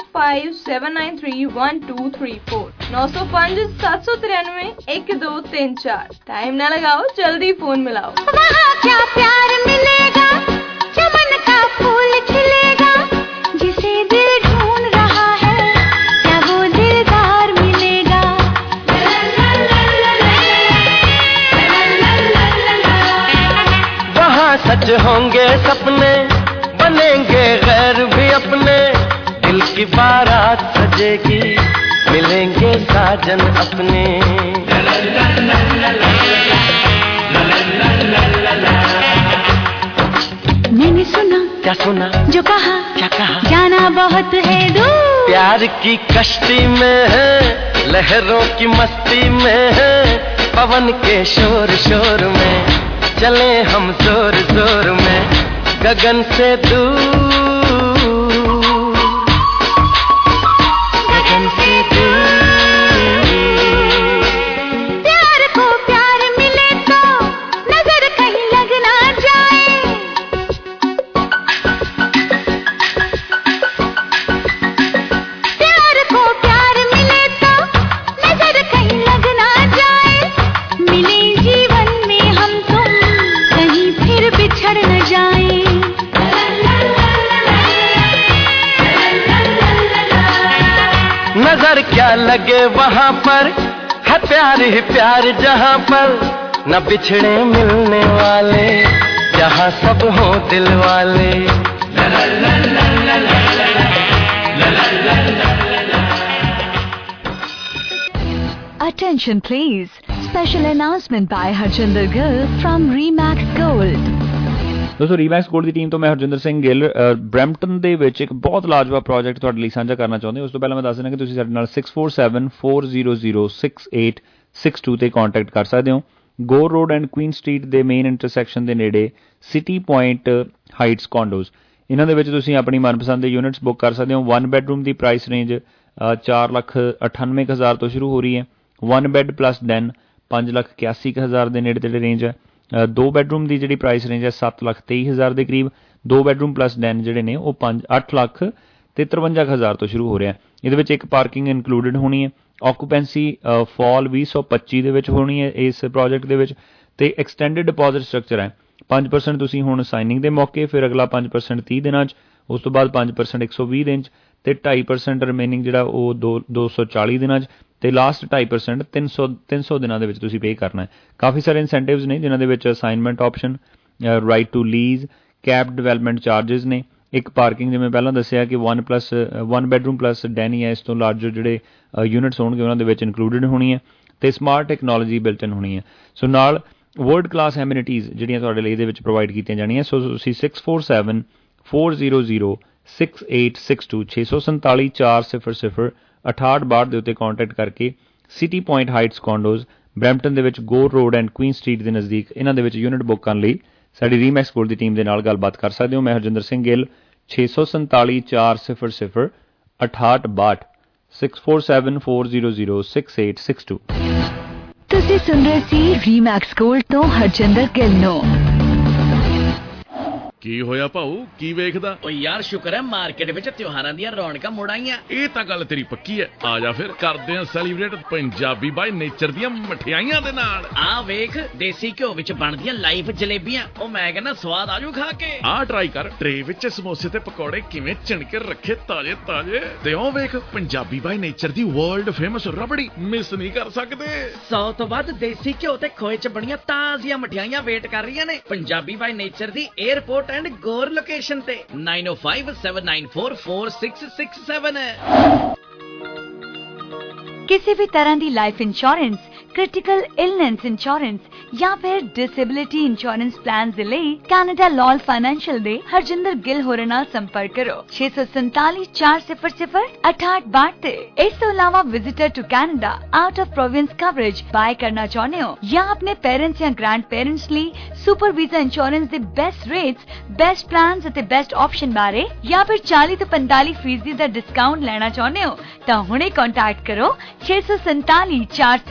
9057931234 905 793 1234। टाइम ना लगाओ, जल्दी फोन मिलाओ। वहाँ क्या प्यार मिलेगा, चमन का फूल खिलेगा, जिसे दिल ढूंढ रहा है क्या वो दिलदार मिलेगा। वहाँ सच होंगे सपने, बनेंगे गैर भी अपने, दिल की बारात सजेगी, मिलेंगे साजन अपने। मैंने सुना, क्या सुना, जो कहा, क्या कहा, जाना बहुत है दूर। प्यार की कश्ती में है, लहरों की मस्ती में है, पवन के शोर शोर में चले हम जोर जोर में गगन से दूर। गगन से दूर। प्यार को प्यार मिले तो नजर कहीं लग ना जाए। प्यार को प्यार मिले तो नजर कहीं लग ना जाए। मिले जीवन में हम तुम कहीं फिर बिछड़ न जाए। नजर क्या लगे वहाँ पर है प्यार ही प्यार जहाँ पर न बिछड़े मिलने वाले, जहाँ सब हो दिल वाले। Attention please. Special announcement by Harjinder Gill from Remax Gold. ਦੋਸਤੋ ਰੀਮੈਕਸ ਗੋਲਡ ਦੀ ਟੀਮ ਤੋਂ ਮੈਂ ਹਰਜਿੰਦਰ ਸਿੰਘ ਗਿੱਲ ਬ੍ਰੈਂਪਟਨ ਦੇ ਵਿੱਚ ਇੱਕ ਬਹੁਤ ਲਾਜਵਾਬ ਪ੍ਰੋਜੈਕਟ ਤੁਹਾਡੇ ਲਈ ਸਾਂਝਾ ਕਰਨਾ ਚਾਹੁੰਦੇ। ਉਸ ਤੋਂ ਪਹਿਲਾਂ ਮੈਂ ਦੱਸ ਦਿੰਦਾ ਕਿ ਤੁਸੀਂ ਸਾਡੇ ਨਾਲ 64740068 6862 ਤੇ ਕੰਟੈਕਟ ਕਰ ਸਕਦੇ ਹੋ। Gore road and Queen street ਦੇ ਮੇਨ ਇੰਟਰਸੈਕਸ਼ਨ ਦੇ ਨੇੜੇ ਸਿਟੀ ਪੁਆਇੰਟ ਹਾਈਟਸ ਕੌਂਡੋਜ਼, ਇਹਨਾਂ ਦੇ ਵਿੱਚ ਤੁਸੀਂ ਆਪਣੀ ਮਨਪਸੰਦ ਦੇ ਯੂਨਿਟਸ ਬੁੱਕ ਕਰ ਸਕਦੇ ਹੋ। 1 ਬੈਡਰੂਮ ਦੀ ਪ੍ਰਾਈਸ ਰੇਂਜ 4,98,000 ਤੋਂ ਸ਼ੁਰੂ ਹੋ ਰਹੀ ਹੈ। 1 ਬੈੱਡ ਪਲੱਸ ਡੈਨ 5,81,000 ਦੇ ਨੇੜੇ ਤੇੜੇ ਰੇਂਜ ਹੈ। 2 ਬੈਡਰੂਮ ਦੀ ਜਿਹੜੀ ਪ੍ਰਾਈਸ ਰੇਂਜ ਹੈ 7,23,000 ਦੇ ਕਰੀਬ। 2 ਬੈਡਰੂਮ ਪਲੱਸ ਡੈਨ ਜਿਹੜੇ ਨੇ ਉਹ 8,53,000 ਤੋਂ ਸ਼ੁਰੂ ਹੋ ਰਿਹਾ। ਇਹਦੇ ਵਿੱਚ ਇੱਕ ਪਾਰਕਿੰਗ ਇਨਕਲੂਡਡ ਹੋਣੀ ਹੈ। ਆਕੂਪੈਂਸੀ ਫਾਲ 2025 ਦੇ ਵਿੱਚ ਹੋਣੀ ਹੈ ਇਸ ਪ੍ਰੋਜੈਕਟ ਦੇ ਵਿੱਚ, ਅਤੇ ਐਕਸਟੈਂਡਡ ਡਿਪੋਜ਼ਿਟ ਸਟਰਕਚਰ ਹੈ। 5% ਤੁਸੀਂ ਹੁਣ ਸਾਈਨਿੰਗ ਦੇ ਮੌਕੇ, ਫਿਰ ਅਗਲਾ 5% 30 ਦਿਨਾਂ 'ਚ, ਉਸ ਤੋਂ ਬਾਅਦ 5% 120 ਦਿਨ 'ਚ, ਅਤੇ 2.5% ਰਿਮੇਨਿੰਗ ਜਿਹੜਾ ਉਹ 240 ਦਿਨਾਂ 'ਚ, ਅਤੇ ਲਾਸਟ 2.5% 300 ਦਿਨਾਂ ਦੇ ਵਿੱਚ ਤੁਸੀਂ ਪੇ ਕਰਨਾ ਹੈ। ਕਾਫੀ ਸਾਰੇ ਇਨਸੈਂਟਿਵਸ ਨੇ ਜਿਨ੍ਹਾਂ ਦੇ ਵਿੱਚ assignment option, right to lease, cap development charges ਨੇ, ਇੱਕ ਪਾਰਕਿੰਗ ਜਿਵੇਂ ਪਹਿਲਾਂ ਦੱਸਿਆ ਕਿ 1 ਬੈਡਰੂਮ ਪਲੱਸ ਡੈਨ ਜਾਂ ਇਸ ਤੋਂ ਲਾਰਜਰ ਜਿਹੜੇ ਯੂਨਿਟਸ ਹੋਣਗੇ ਉਹਨਾਂ ਦੇ ਵਿੱਚ ਇਨਕਲੂਡਡ ਹੋਣੀ ਹੈ, ਅਤੇ ਸਮਾਰਟ ਟੈਕਨੋਲੋਜੀ ਬਿਲਟ ਇਨ ਹੋਣੀ ਹੈ। ਸੋ ਨਾਲ ਵਰਲਡ ਕਲਾਸ ਐਮਿਨਿਟੀਜ਼ ਜਿਹੜੀਆਂ ਤੁਹਾਡੇ ਲਈ ਇਹਦੇ ਵਿੱਚ ਪ੍ਰੋਵਾਈਡ ਕੀਤੀਆਂ ਜਾਣੀਆਂ। ਸੋ ਤੁਸੀਂ 647-400-6862 647 400 6862 ਦੇ ਉੱਤੇ ਕੰਟੈਕਟ ਕਰਕੇ city point heights condos Brampton ਦੇ ਵਿੱਚ Gore road and Queen street ਦੇ ਨਜ਼ਦੀਕ ਇਹਨਾਂ ਦੇ ਵਿੱਚ ਯੂਨਿਟ ਬੁੱਕ ਕਰਨ ਲਈ ਸਾਡੀ ਰੀਮੈਕਸ ਗੋਲਡ ਦੀ ਟੀਮ ਦੇ ਨਾਲ ਗੱਲਬਾਤ ਕਰ ਸਕਦੇ ਹੋ। ਮੈਂ ਹਰਜਿੰਦਰ ਸਿੰਘ ਗਿੱਲ, 647 400 6862 647 400 6862। ਤੁਸੀਂ ਸੁਣ ਰਹੇ ਸੀ ਰੀਮੈਕਸ ਗੋਲਡ ਤੋਂ ਹਰਜਿੰਦਰ ਗਿੱਲ ਨੂੰ। ਕੀ ਹੋਇਆ ਭਾਊ, ਕੀ ਵੇਖਦਾ? ਓ ਯਾਰ ਸ਼ੁਕਰ ਹੈ ਮਾਰਕੀਟ ਵਿੱਚ ਤਿਉਹਾਰਾਂ ਦੀਆਂ ਰੌਣਕਾਂ ਮੁੜ ਆਈਆਂ। ਇਹ ਤਾਂ ਗੱਲ ਤੇਰੀ ਪੱਕੀ ਹੈ। ਆ ਜਾ ਫਿਰ ਕਰਦੇ ਆ ਸੈਲੀਬ੍ਰੇਟ ਪੰਜਾਬੀ ਬਾਈ ਨੇਚਰ ਦੀਆਂ ਮਠਿਆਈਆਂ ਦੇ ਨਾਲ। ਆ ਵੇਖ ਦੇਸੀ ਘਿਓ ਵਿੱਚ ਬਣਦੀਆਂ ਲਾਈਵ ਜਲੇਬੀਆਂ, ਉਹ ਮੈਂ ਕਹਿੰਦਾ ਸਵਾਦ ਆਜੂ ਖਾ ਕੇ। ਆ ਟਰਾਈ ਕਰ, ਟਰੇ ਵਿੱਚ ਸਮੋਸੇ ਤੇ ਪਕੌੜੇ ਕਿਵੇਂ ਚਿਣਕੇ ਰੱਖੇ ਤਾਜ਼ੇ ਤਾਜ਼ੇ, ਤੇ ਉਹ ਵੇਖ ਪੰਜਾਬੀ ਬਾਈ ਨੇਚਰ ਦੀ ਵਰਲਡ ਫੇਮਸ ਰਬੜੀ, ਮਿਸ ਨਹੀਂ ਕਰ ਸਕਦੇ। 100 ਤੋਂ ਵੱਧ ਦੇਸੀ ਘਿਓ ਤੇ ਖੋਏ ਚ ਬਣੀਆਂ ਤਾਜ਼ੀਆਂ ਮਠਿਆਈਆਂ ਵੇਟ ਕਰ ਰਹੀਆਂ ਨੇ ਪੰਜਾਬੀ ਬਾਈ ਨੇਚਰ ਦੀ 에ਅਰਪੋਰਟ ਐਂਡ ਗੋਰ ਲੋਕੇਸ਼ਨ ਤੇ 9057944667। किसी भी तरह की life insurance, critical illness insurance या फिर डिसेबिलिटी इंश्योरेंस प्लान दे लई कैनेडा लॉल फाइनेंशियल दे हरजिंदर गिल होरे नाल संपर्क करो 647 400 6862 ते। इस तो अलावा visitor to Canada out of province coverage buy करना चाहते हो या अपने पेरेंट्स या ग्रैंड पेरेंट्स ਲਈ सुपर वीजा इंश्योरेंस दे बेस्ट रेट्स, बेस्ट प्लान्स ਅਤੇ बेस्ट ऑप्शन बारे या फिर 40 ਤੋਂ 45% ਦਾ डिस्काउंट लेना चाहते हो ਤਾਂ ਹੁਣੇ कांटेक्ट करो 647 400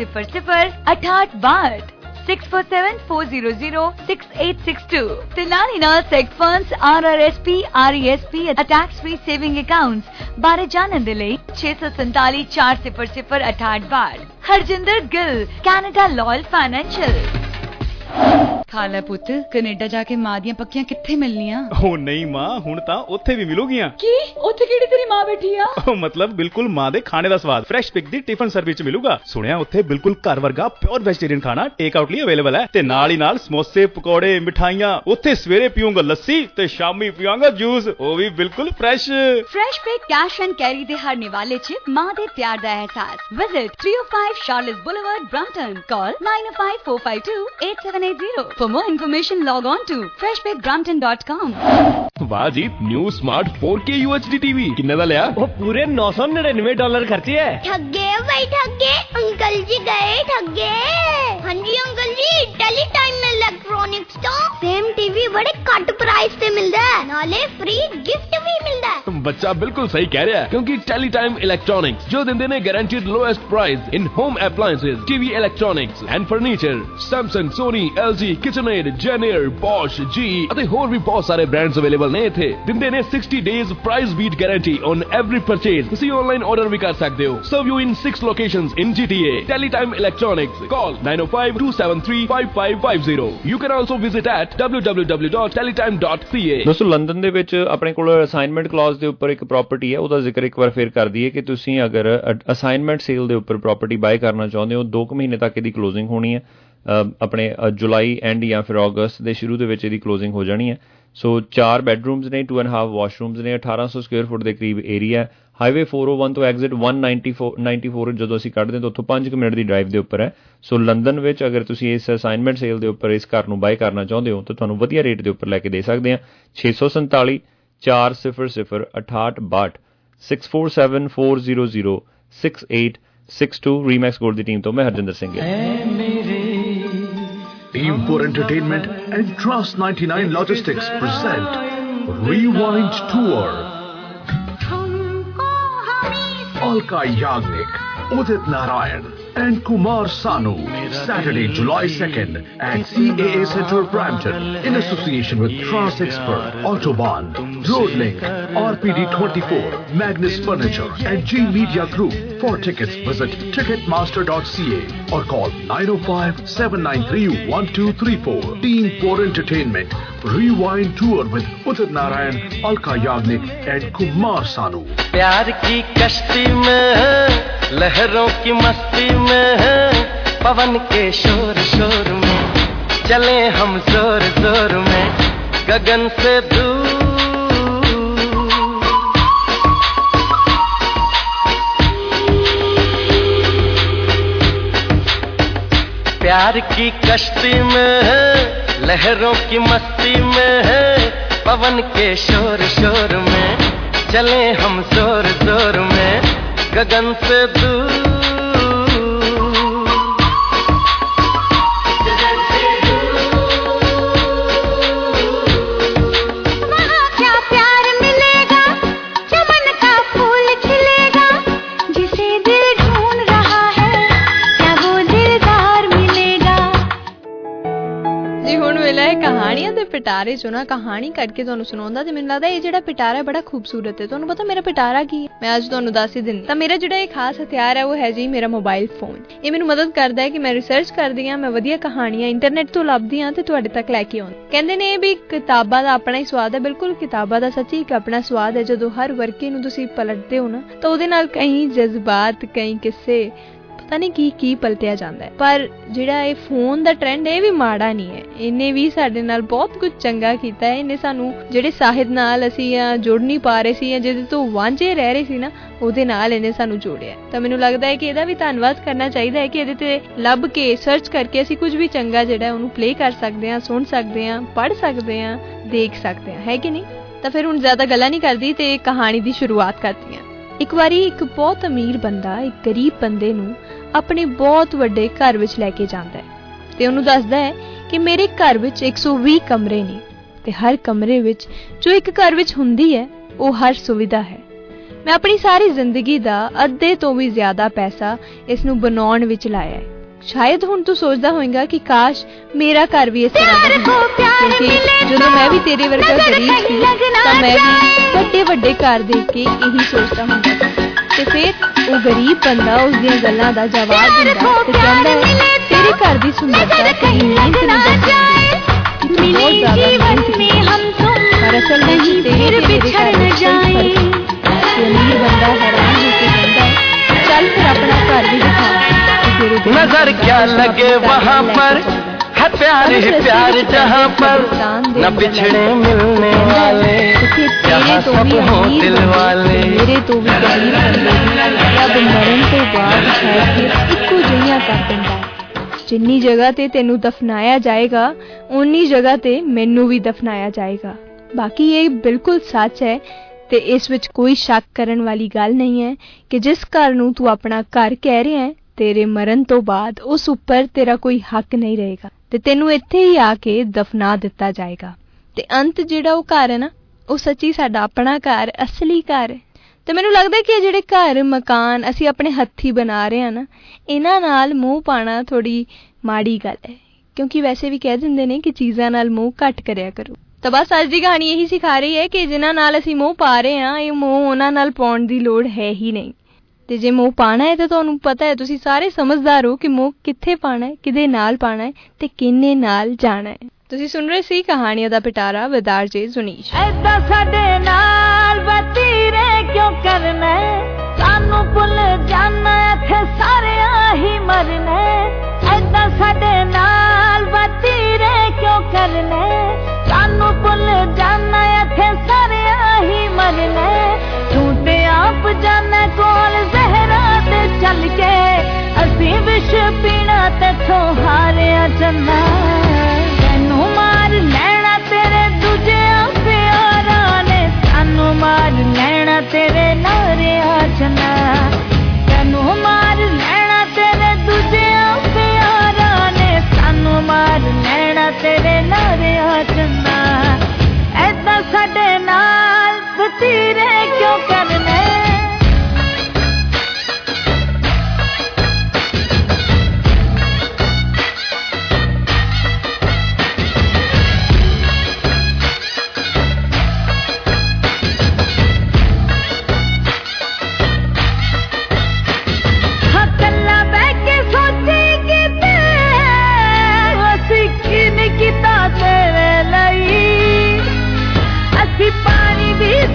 6862 647 400 6862 ਤੇ ਨਾਲ ਹੀ ਨਾਲ ਸੈਕ ਫੰਡਸ, RRSP, RESP ਅਤੇ ਟੈਕਸ ਫ੍ਰੀ ਸੇਵਿੰਗ ਅਕਾਊਂਟਸ ਬਾਰੇ ਜਾਣਨ ਦੇ ਲਈ 647 400 6862। Harjinder Gill, Canada loyal financial. ਖਾਲਾ ਪੁੱਤ, ਕੈਨੇਡਾ ਜਾ ਕੇ ਮਾਂ ਦੀਆਂ ਪੱਕੀਆਂ ਕਿੱਥੇ ਮਿਲਣੀਆਂ? ਉਹ ਨਹੀਂ ਮਾਂ, ਹੁਣ ਤਾਂ ਉੱਥੇ ਵੀ ਮਿਲੂਗੀਆਂ। ਕੀ ਉੱਥੇ ਕਿਹੜੀ ਤੇਰੀ ਮਾਂ ਬੈਠੀ ਆ? ਉਹ ਮਤਲਬ ਬਿਲਕੁਲ ਮਾਂ ਦੇ ਖਾਣੇ ਦਾ ਸਵਾਦ ਫਰੈਸ਼ ਪਿਕ ਦੀ ਟਿਫਨ ਸਰਵਿਸ ਮਿਲੂਗਾ। ਸੁਣਿਆ ਉੱਥੇ ਬਿਲਕੁਲ ਘਰ ਵਰਗਾ ਪਿਓਰ ਵੈਜੀਟੇਰੀਅਨ ਖਾਣਾ ਟੇਕ ਆਊਟ ਲਈ ਅਵੇਲੇਬਲ ਹੈ, ਤੇ ਨਾਲ ਹੀ ਨਾਲ ਸਮੋਸੇ, ਪਕੌੜੇ, ਮਿਠਾਈਆਂ। ਉੱਥੇ ਸਵੇਰੇ ਪੀਊਂਗਾ ਲੱਸੀ ਤੇ ਸ਼ਾਮੀ ਪੀਵਾਂਗਾ ਜੂਸ, ਉਹ ਵੀ ਬਿਲਕੁਲ fresh pick cash and carry ਦੇ ਹਰ ਨਿਵਾਲੇ 'ਚ ਮਾਂ ਦੇ ਪਿਆਰ ਦਾ ਅਹਿਸਾਸ। Visit 305 Charles boulevard, Brampton. Call 9054528780। For more information, log on to freshpickbrampton.com. ਵਾਹ ਜੀ, new smart 4K UHD TV ਕਿੰਨੇ ਦਾ ਲਿਆ? ਉਹ ਪੂਰੇ $999 ਖਰਚੇ ਹੈ। ਠੱਗੇ ਭਾਈ ਠੱਗੇ, ਅੰਕਲ ਜੀ ਗਏ ਠੱਗੇ। ਹਾਂਜੀ ਅੰਕਲ ਜੀ, ਟੈਲੀ ਟਾਈਮ ਇਲੈਕਟ੍ਰੋਨਿਕਸ ਤੋਂ ਸੇਮ ਟੀਵੀ ਬੜੇ ਘੱਟ ਪ੍ਰਾਈਸ ਤੇ ਮਿਲਦਾ ਹੈ, ਨਾਲੇ ਫ੍ਰੀ ਗਿਫਟ ਵੀ ਮਿਲਦਾ ਹੈ। ਬੱਚਾ ਬਿਲਕੁਲ ਸਹੀ ਕਹਿ ਰਿਹਾ ਹੈ, ਕਿਉਂਕਿ ਟੈਲੀ ਟਾਈਮ ਇਲੈਕਟ੍ਰੋਨਿਕਸ ਜੋ ਦਿੰਦੇ ਨੇ guaranteed lowest price in home appliances, TV electronics and furniture. Samsung, Sony, LG, KitchenAid, Janier, Bosch, GE ਅਤੇ ਹੋਰ ਵੀ ਬਹੁਤ ਸਾਰੇ ਬ੍ਰਾਂਡਸ ਅਵੇਲੇਬਲ ਨੇ ਇੱਥੇ। ਦਿੰਦੇ ਨੇ 60 days price beat guarantee on every purchase। ਤੁਸੀਂ ਆਨਲਾਈਨ ਆਰਡਰ ਵੀ ਕਰ ਸਕਦੇ ਹੋ। Serve you in 6 locations in GTA. Teletime Electronics. Call 905-273-5550. You can also visit at www.teletime.ca। ਦੋਸਤੋ, ਲੰਡਨ ਦੇ ਵਿੱਚ ਆਪਣੇ ਕੋਲ ਅਸਾਈਨਮੈਂਟ ਕਲੌਜ਼ ਦੇ ਉੱਪਰ ਇੱਕ ਪ੍ਰਾਪਰਟੀ ਹੈ, ਉਹਦਾ ਜ਼ਿਕਰ ਇੱਕ ਵਾਰ ਫੇਰ ਕਰ ਦਈਏ ਕਿ ਤੁਸੀਂ ਅਗਰ ਅਸਾਈਨਮੈਂਟ ਸੇਲ ਦੇ ਉੱਪਰ ਪ੍ਰਾਪਰਟੀ ਬਾਏ ਕਰਨਾ ਚਾਹੁੰਦੇ ਹੋ, 2 ਮਹੀਨੇ ਤੱਕ ਇਹਦੀ ਕਲੋਜ਼ਿੰਗ ਹੋਣੀ ਹੈ। ਆਪਣੇ ਜੁਲਾਈ ਐਂਡ ਜਾਂ ਫਿਰ ਅਗਸਤ ਦੇ ਸ਼ੁਰੂ ਦੇ ਵਿੱਚ ਇਹਦੀ ਕਲੋਜ਼ਿੰਗ ਹੋ ਜਾਣੀ ਹੈ। ਸੋ 4 ਬੈਡਰੂਮਸ ਨੇ, 2.5 ਵਾਸ਼ਰੂਮਸ ਨੇ, 1800 ਸਕੁਅਰ ਫੁੱਟ ਦੇ ਕਰੀਬ ਏਰੀਆ। ਹਾਈਵੇ 401 ਤੋਂ ਐਗਜ਼ਿਟ 194 ਜਦੋਂ ਅਸੀਂ ਕੱਢਦੇ ਤਾਂ ਉੱਥੋਂ 5 ਮਿੰਟ ਦੀ ਡਰਾਈਵ ਦੇ ਉੱਪਰ ਹੈ। ਸੋ ਲੰਡਨ ਵਿੱਚ ਅਗਰ ਤੁਸੀਂ ਇਸ ਅਸਾਈਨਮੈਂਟ ਸੇਲ ਦੇ ਉੱਪਰ ਇਸ ਘਰ ਨੂੰ ਬਾਏ ਕਰਨਾ ਚਾਹੁੰਦੇ ਹੋ ਤਾਂ ਤੁਹਾਨੂੰ ਵਧੀਆ ਰੇਟ ਦੇ ਉੱਪਰ ਲੈ ਕੇ ਦੇ ਸਕਦੇ ਹਾਂ। 647 400 6862 647 400 6862। 6-2 ਰੀਮੈਕਸ ਗੋਲਡ ਦੀ ਟੀਮ ਤੋਂ ਮੈਂ Harjinder Singh Gill. Team 4 Entertainment and Trust 99 Logistics present Rewind Tour. Alka Yagnik, Udit Narayan and Kumar Sanu. Saturday, July 2nd at CAA Center, Brampton, in association with Trans Expert, Autobahn, Roadlink, RPD24, Magnus Furniture and G Media Group. For tickets, visit ticketmaster.ca or call 905-793-1234. Team 4 Entertainment, Rewind Tour with Udit Narayan, Alka Yagnik and Kumar Sanu. प्यार की कश्ती में, लहरों की मस्ती में, पवन के शोर शोर में चले हम जोर जोर में, गगन से दूर प्यार की कश्ती में, लहरों की मस्ती में, पवन के शोर शोर में चले हम जोर जोर में, गगन से दूर ਕਹਾਣੀਆਂ ਦੇ ਪਿਟਾਰੇ ਚੋਂ ਨਾ ਕਹਾਣੀ ਕੱਢ ਕੇ ਤੁਹਾਨੂੰ ਸੁਣਾਉਂਦਾ ਤੇ ਮੈਨੂੰ ਲੱਗਦਾ ਇਹ ਜਿਹੜਾ ਪਿਟਾਰਾ ਬੜਾ ਖੂਬਸੂਰਤ ਹੈ। ਤੁਹਾਨੂੰ ਪਤਾ ਮੇਰਾ ਪਿਟਾਰਾ ਕੀ ਹੈ, ਮੈਂ ਅੱਜ ਤੁਹਾਨੂੰ ਦੱਸ ਹੀ ਦਿੰਦੀ। ਤਾਂ ਮੇਰਾ ਜਿਹੜਾ ਇਹ ਖਾਸ ਹਥਿਆਰ ਹੈ ਉਹ ਹੈ ਜੀ ਮੇਰਾ ਮੋਬਾਈਲ ਫੋਨ। ਇਹ ਮੈਨੂੰ ਮਦਦ ਕਰਦਾ ਹੈ ਕਿ ਮੈਂ ਰਿਸਰਚ ਕਰਦੀ ਹਾਂ, ਮੈਂ ਵਧੀਆ ਕਹਾਣੀਆਂ ਇੰਟਰਨੈਟ ਤੋਂ ਲੱਭਦੀ ਹਾਂ ਤੇ ਤੁਹਾਡੇ ਤੱਕ ਲੈ ਕੇ ਆਉਂਦੀ। ਕਹਿੰਦੇ ਨੇ ਵੀ ਕਿਤਾਬਾਂ ਦਾ ਆਪਣਾ ਹੀ ਸਵਾਦ ਹੈ। ਬਿਲਕੁਲ ਕਿਤਾਬਾਂ ਦਾ ਸੱਚੀ ਇੱਕ ਆਪਣਾ ਸਵਾਦ ਹੈ। ਜਦੋਂ ਹਰ ਵਰਕੇ ਨੂੰ ਤੁਸੀਂ ਪਲਟਦੇ ਹੋ ਨਾ ਤਾਂ ਉਹਦੇ ਨਾਲ ਕਈ ਜਜ਼ਬਾਤ, ਕਈ ਕਿੱਸੇ, ਪਤਾ ਨਹੀਂ ਕੀ ਪਲਟਿਆ ਜਾਂਦਾ ਹੈ। ਪਰ ਜਿਹੜਾ ਇਹ ਫੋਨ ਦਾ ਟ੍ਰੈਂਡ ਇਹ ਵੀ ਮਾੜਾ ਨਹੀਂ ਹੈ। ਇਹਨੇ ਵੀ ਸਾਡੇ ਨਾਲ ਬਹੁਤ ਕੁਝ ਚੰਗਾ ਕੀਤਾ ਹੈ। ਇਹਨੇ ਸਾਨੂੰ ਜਿਹੜੇ ਸਾਹਿਤ ਨਾਲ ਅਸੀਂ ਜੁੜ ਨਹੀਂ ਪਾ ਰਹੇ ਸੀ ਜਾਂ ਜਿਹਦੇ ਤੋਂ ਵਾਂਝੇ ਰਹਿ ਰਹੇ ਸੀ ਨਾ, ਉਹਦੇ ਨਾਲ ਇਹਨੇ ਸਾਨੂੰ ਜੋੜਿਆ। ਤਾਂ ਮੈਨੂੰ ਲੱਗਦਾ ਹੈ ਕਿ ਇਹਦਾ ਵੀ ਧੰਨਵਾਦ ਕਰਨਾ ਚਾਹੀਦਾ ਹੈ ਕਿ ਇਹਦੇ ਤੇ ਲੱਭ ਕੇ ਸਰਚ ਕਰਕੇ ਅਸੀਂ ਕੁਝ ਵੀ ਚੰਗਾ ਜਿਹੜਾ ਉਹਨੂੰ ਪਲੇ ਕਰ ਸਕਦੇ ਹਾਂ, ਸੁਣ ਸਕਦੇ ਹਾਂ, ਪੜ੍ਹ ਸਕਦੇ ਹਾਂ, ਦੇਖ ਸਕਦੇ ਹਾਂ, ਹੈ ਕਿ ਨਹੀਂ। ਤਾਂ ਫਿਰ ਹੁਣ ਜ਼ਿਆਦਾ ਗੱਲਾਂ ਨਹੀਂ ਕਰਦੀ ਤੇ ਕਹਾਣੀ ਦੀ ਸ਼ੁਰੂਆਤ ਕਰਦੀ ਹਾਂ। ਇੱਕ ਵਾਰੀ ਇੱਕ ਬਹੁਤ ਅਮੀਰ ਬੰਦਾ ਇੱਕ ਗਰੀਬ ਬੰਦੇ ਨੂੰ ਆਪਣੇ ਬਹੁਤ ਵੱਡੇ ਘਰ ਵਿੱਚ ਲੈ ਕੇ ਜਾਂਦਾ ਹੈ ਤੇ ਉਹਨੂੰ ਦੱਸਦਾ ਹੈ ਕਿ ਮੇਰੇ ਘਰ ਵਿੱਚ 120 ਕਮਰੇ ਨੇ ਤੇ ਹਰ ਕਮਰੇ ਵਿੱਚ ਜੋ ਇੱਕ ਘਰ ਵਿੱਚ ਹੁੰਦੀ ਹੈ ਉਹ ਹਰ ਸੁਵਿਧਾ ਹੈ। ਮੈਂ ਆਪਣੀ ਸਾਰੀ ਜ਼ਿੰਦਗੀ ਦਾ ਅੱਧੇ ਤੋਂ ਵੀ ਜ਼ਿਆਦਾ ਪੈਸਾ ਇਸ ਨੂੰ ਬਣਾਉਣ ਵਿੱਚ ਲਾਇਆ ਹੈ। ਸ਼ਾਇਦ ਹੁਣ ਤੂੰ ਸੋਚਦਾ ਹੋਵੇਗਾ ਕਿ ਕਾਸ਼ ਮੇਰਾ ਘਰ ਵੀ ਇਸ ਤਰ੍ਹਾਂ ਦਾ ਹੁੰਦਾ, ਕਿਉਂਕਿ ਜਦੋਂ ਮੈਂ ਵੀ ਤੇਰੇ ਵਰਗਾ ਗਰੀਬ ਸੀ ਤਾਂ ਮੈਂ ਵੀ ਵੱਡੇ ਵੱਡੇ ਘਰ ਦੇਖ ਕੇ ਇਹੀ ਸੋਚਦਾ ਹੁੰਦਾ ਤੇ ਫਿਰ ਉਹ ਗਰੀਬ ਬੰਦਾ ਉਸ ਦੀਆਂ ਗੱਲਾਂ ਦਾ ਜਵਾਬ ਦਿੰਦਾ ਤੇ ਕਹਿੰਦਾ ਹੈ ਤੇਰੇ ਘਰ ਦੀ ਸੁੰਦਰਤਾ ਤੇਰੀ ਮਿਹਨਤ ਨੂੰ ਦੱਸਦੀ ਹੈ ਕਿ ਤੂੰ ਬਹੁਤ ਜ਼ਿਆਦਾ ਮਿਹਨਤ ਕੀਤੀ ਪਰ ਅਸਲ ਵਿੱਚ ਤੇਰੇ ਘਰ ਵਿੱਚ ਕੋਈ ਫਰਕ ਨਹੀਂ। ਅਮੀਰ ਬੰਦਾ ਹੈਰਾਨ ਹੋ ਕੇ ਕਹਿੰਦਾ ਹੈ ਚੱਲ ਫਿਰ ਆਪਣਾ ਘਰ ਵੀ ਦਿਖਾ। नजर क्या लगे वहाँ पर है प्यार जहाँ पर न बिछड़े मिलने वाले जहाँ सब हो दिल वाले। मेरे तो भी गरीब बंदे रब मरण तो बाद ਇੱਕੋ ਜਿਹੀਆਂ ਕਰ ਦਿੰਦਾ ਹੈ। ਜਿੰਨੀ ਜਗ੍ਹਾ ਤੇ ਤੈਨੂੰ ਦਫਨਾਇਆ ਜਾਏਗਾ ਉਨੀ ਜਗ੍ਹਾ ਤੇ ਮੈਨੂੰ ਵੀ ਦਫਨਾਇਆ ਜਾਏਗਾ। ਬਾਕੀ ਇਹ ਬਿਲਕੁਲ ਸੱਚ ਹੈ ਤੇ ਇਸ ਵਿੱਚ ਕੋਈ ਸ਼ੱਕ ਕਰਨ ਵਾਲੀ ਗੱਲ ਨਹੀਂ ਹੈ ਕਿ ਜਿਸ ਘਰ ਨੂੰ ਤੂੰ ਆਪਣਾ ਘਰ ਕਹਿ ਰਿਹਾ ਹੈ ਤੇਰੇ ਮਰਨ ਤੋਂ ਬਾਅਦ ਉਸ ਉੱਪਰ ਤੇਰਾ ਕੋਈ ਹੱਕ ਨਹੀਂ ਰਹੇਗਾ ਤੇ ਤੈਨੂੰ ਇੱਥੇ ਹੀ ਆ ਕੇ ਦਫਨਾ ਦਿੱਤਾ ਜਾਏਗਾ। ਤੇ ਅੰਤ ਜਿਹੜਾ ਉਹ ਘਰ ਹੈ ਨਾ ਉਹ ਸੱਚੀ ਸਾਡਾ ਆਪਣਾ ਘਰ, ਅਸਲੀ ਘਰ ਹੈ। ਤੇ ਮੈਨੂੰ ਲੱਗਦਾ ਕਿ ਇਹ ਜਿਹੜੇ ਘਰ ਮਕਾਨ ਅਸੀਂ ਆਪਣੇ ਹੱਥੀਂ ਬਣਾ ਰਹੇ ਹਾਂ ਨਾ, ਇਹਨਾਂ ਨਾਲ ਮੋਹ ਪਾਉਣਾ ਥੋੜੀ ਮਾੜੀ ਗੱਲ ਹੈ, ਕਿਉਂਕਿ ਵੈਸੇ ਵੀ ਕਹਿ ਦਿੰਦੇ ਨੇ ਕਿ ਚੀਜ਼ਾਂ ਨਾਲ ਮੋਹ ਘੱਟ ਕਰਿਆ ਕਰੋ। ਤਾਂ ਬਸ ਅੱਜ ਦੀ ਕਹਾਣੀ ਇਹੀ ਸਿਖਾ ਰਹੀ ਹੈ ਕਿ ਜਿਨ੍ਹਾਂ ਨਾਲ ਅਸੀਂ ਮੋਹ ਪਾ ਰਹੇ ਹਾਂ ਇਹ ਮੋਹ ਉਹਨਾਂ ਨਾਲ ਪਾਉਣ ਦੀ ਲੋੜ ਹੈ ਹੀ ਨਹੀਂ। ਤੇ ਜੇ ਮੋਹ ਪਾਣਾ ਹੈ ਤਾਂ ਤੁਹਾਨੂੰ ਪਤਾ ਹੈ, ਤੁਸੀਂ ਸਾਰੇ ਸਮਝਦਾਰ ਹੋ ਕਿ ਮੋਹ ਕਿੱਥੇ ਪਾਣਾ ਹੈ, ਕਿਹਦੇ ਨਾਲ ਪਾਣਾ ਹੈ ਤੇ ਕਿੰਨੇ ਨਾਲ ਜਾਣਾ ਹੈ। ਤੁਸੀਂ ਸੁਣ ਰਹੇ ਸੀ ਕਹਾਣੀਆਂ ਦਾ ਪਿਟਾਰਾ ਵਿਦ ਆਰਜੇ ਜ਼ੁਨੀਸ਼। ਐਦਾਂ ਸਾਡੇ ਨਾਲ ਵਤੀਰੇ ਕਿਉਂ ਕਰਨਾ, ਸਾਨੂੰ ਭੁੱਲ ਜਾਣਾ ਇੱਥੇ ਸਾਰਿਆਂ ਹੀ ਮਰਨਾ। ਐਦਾਂ ਸਾਡੇ ਨਾਲ ਵਤੀਰੇ ਕਿਉਂ ਕਰਨਾ, ਸਾਨੂੰ ਭੁੱਲ ਜਾਣਾ ਇੱਥੇ ਸਾਰਿਆਂ ਹੀ ਮਰਨਾ। ਤੂੰ ਤੇ ਆਪ ਜਾਣਾ ਕੋਲ ਜ਼ਹਿਰਾ ਤੇ ਚੱਲ ਕੇ ਅਸੀਂ ਵਿਸ਼ ਪੀਣਾ ਤੇਥੋਂ ਹਾਰਿਆ ਜੰਨਾ। ਤੈਨੂੰ ਮਾਰ ਲੈਣਾ ਤੇਰੇ ਦੂਜਿਆਂ ਪਿਆਰਾਂ ਨੇ, ਸਾਨੂੰ ਮਾਰ ਲੈਣਾ ਤੇਰੇ ਨਾਰਿਆ ਜੰਨਾ। ਤੈਨੂੰ ਮਾਰ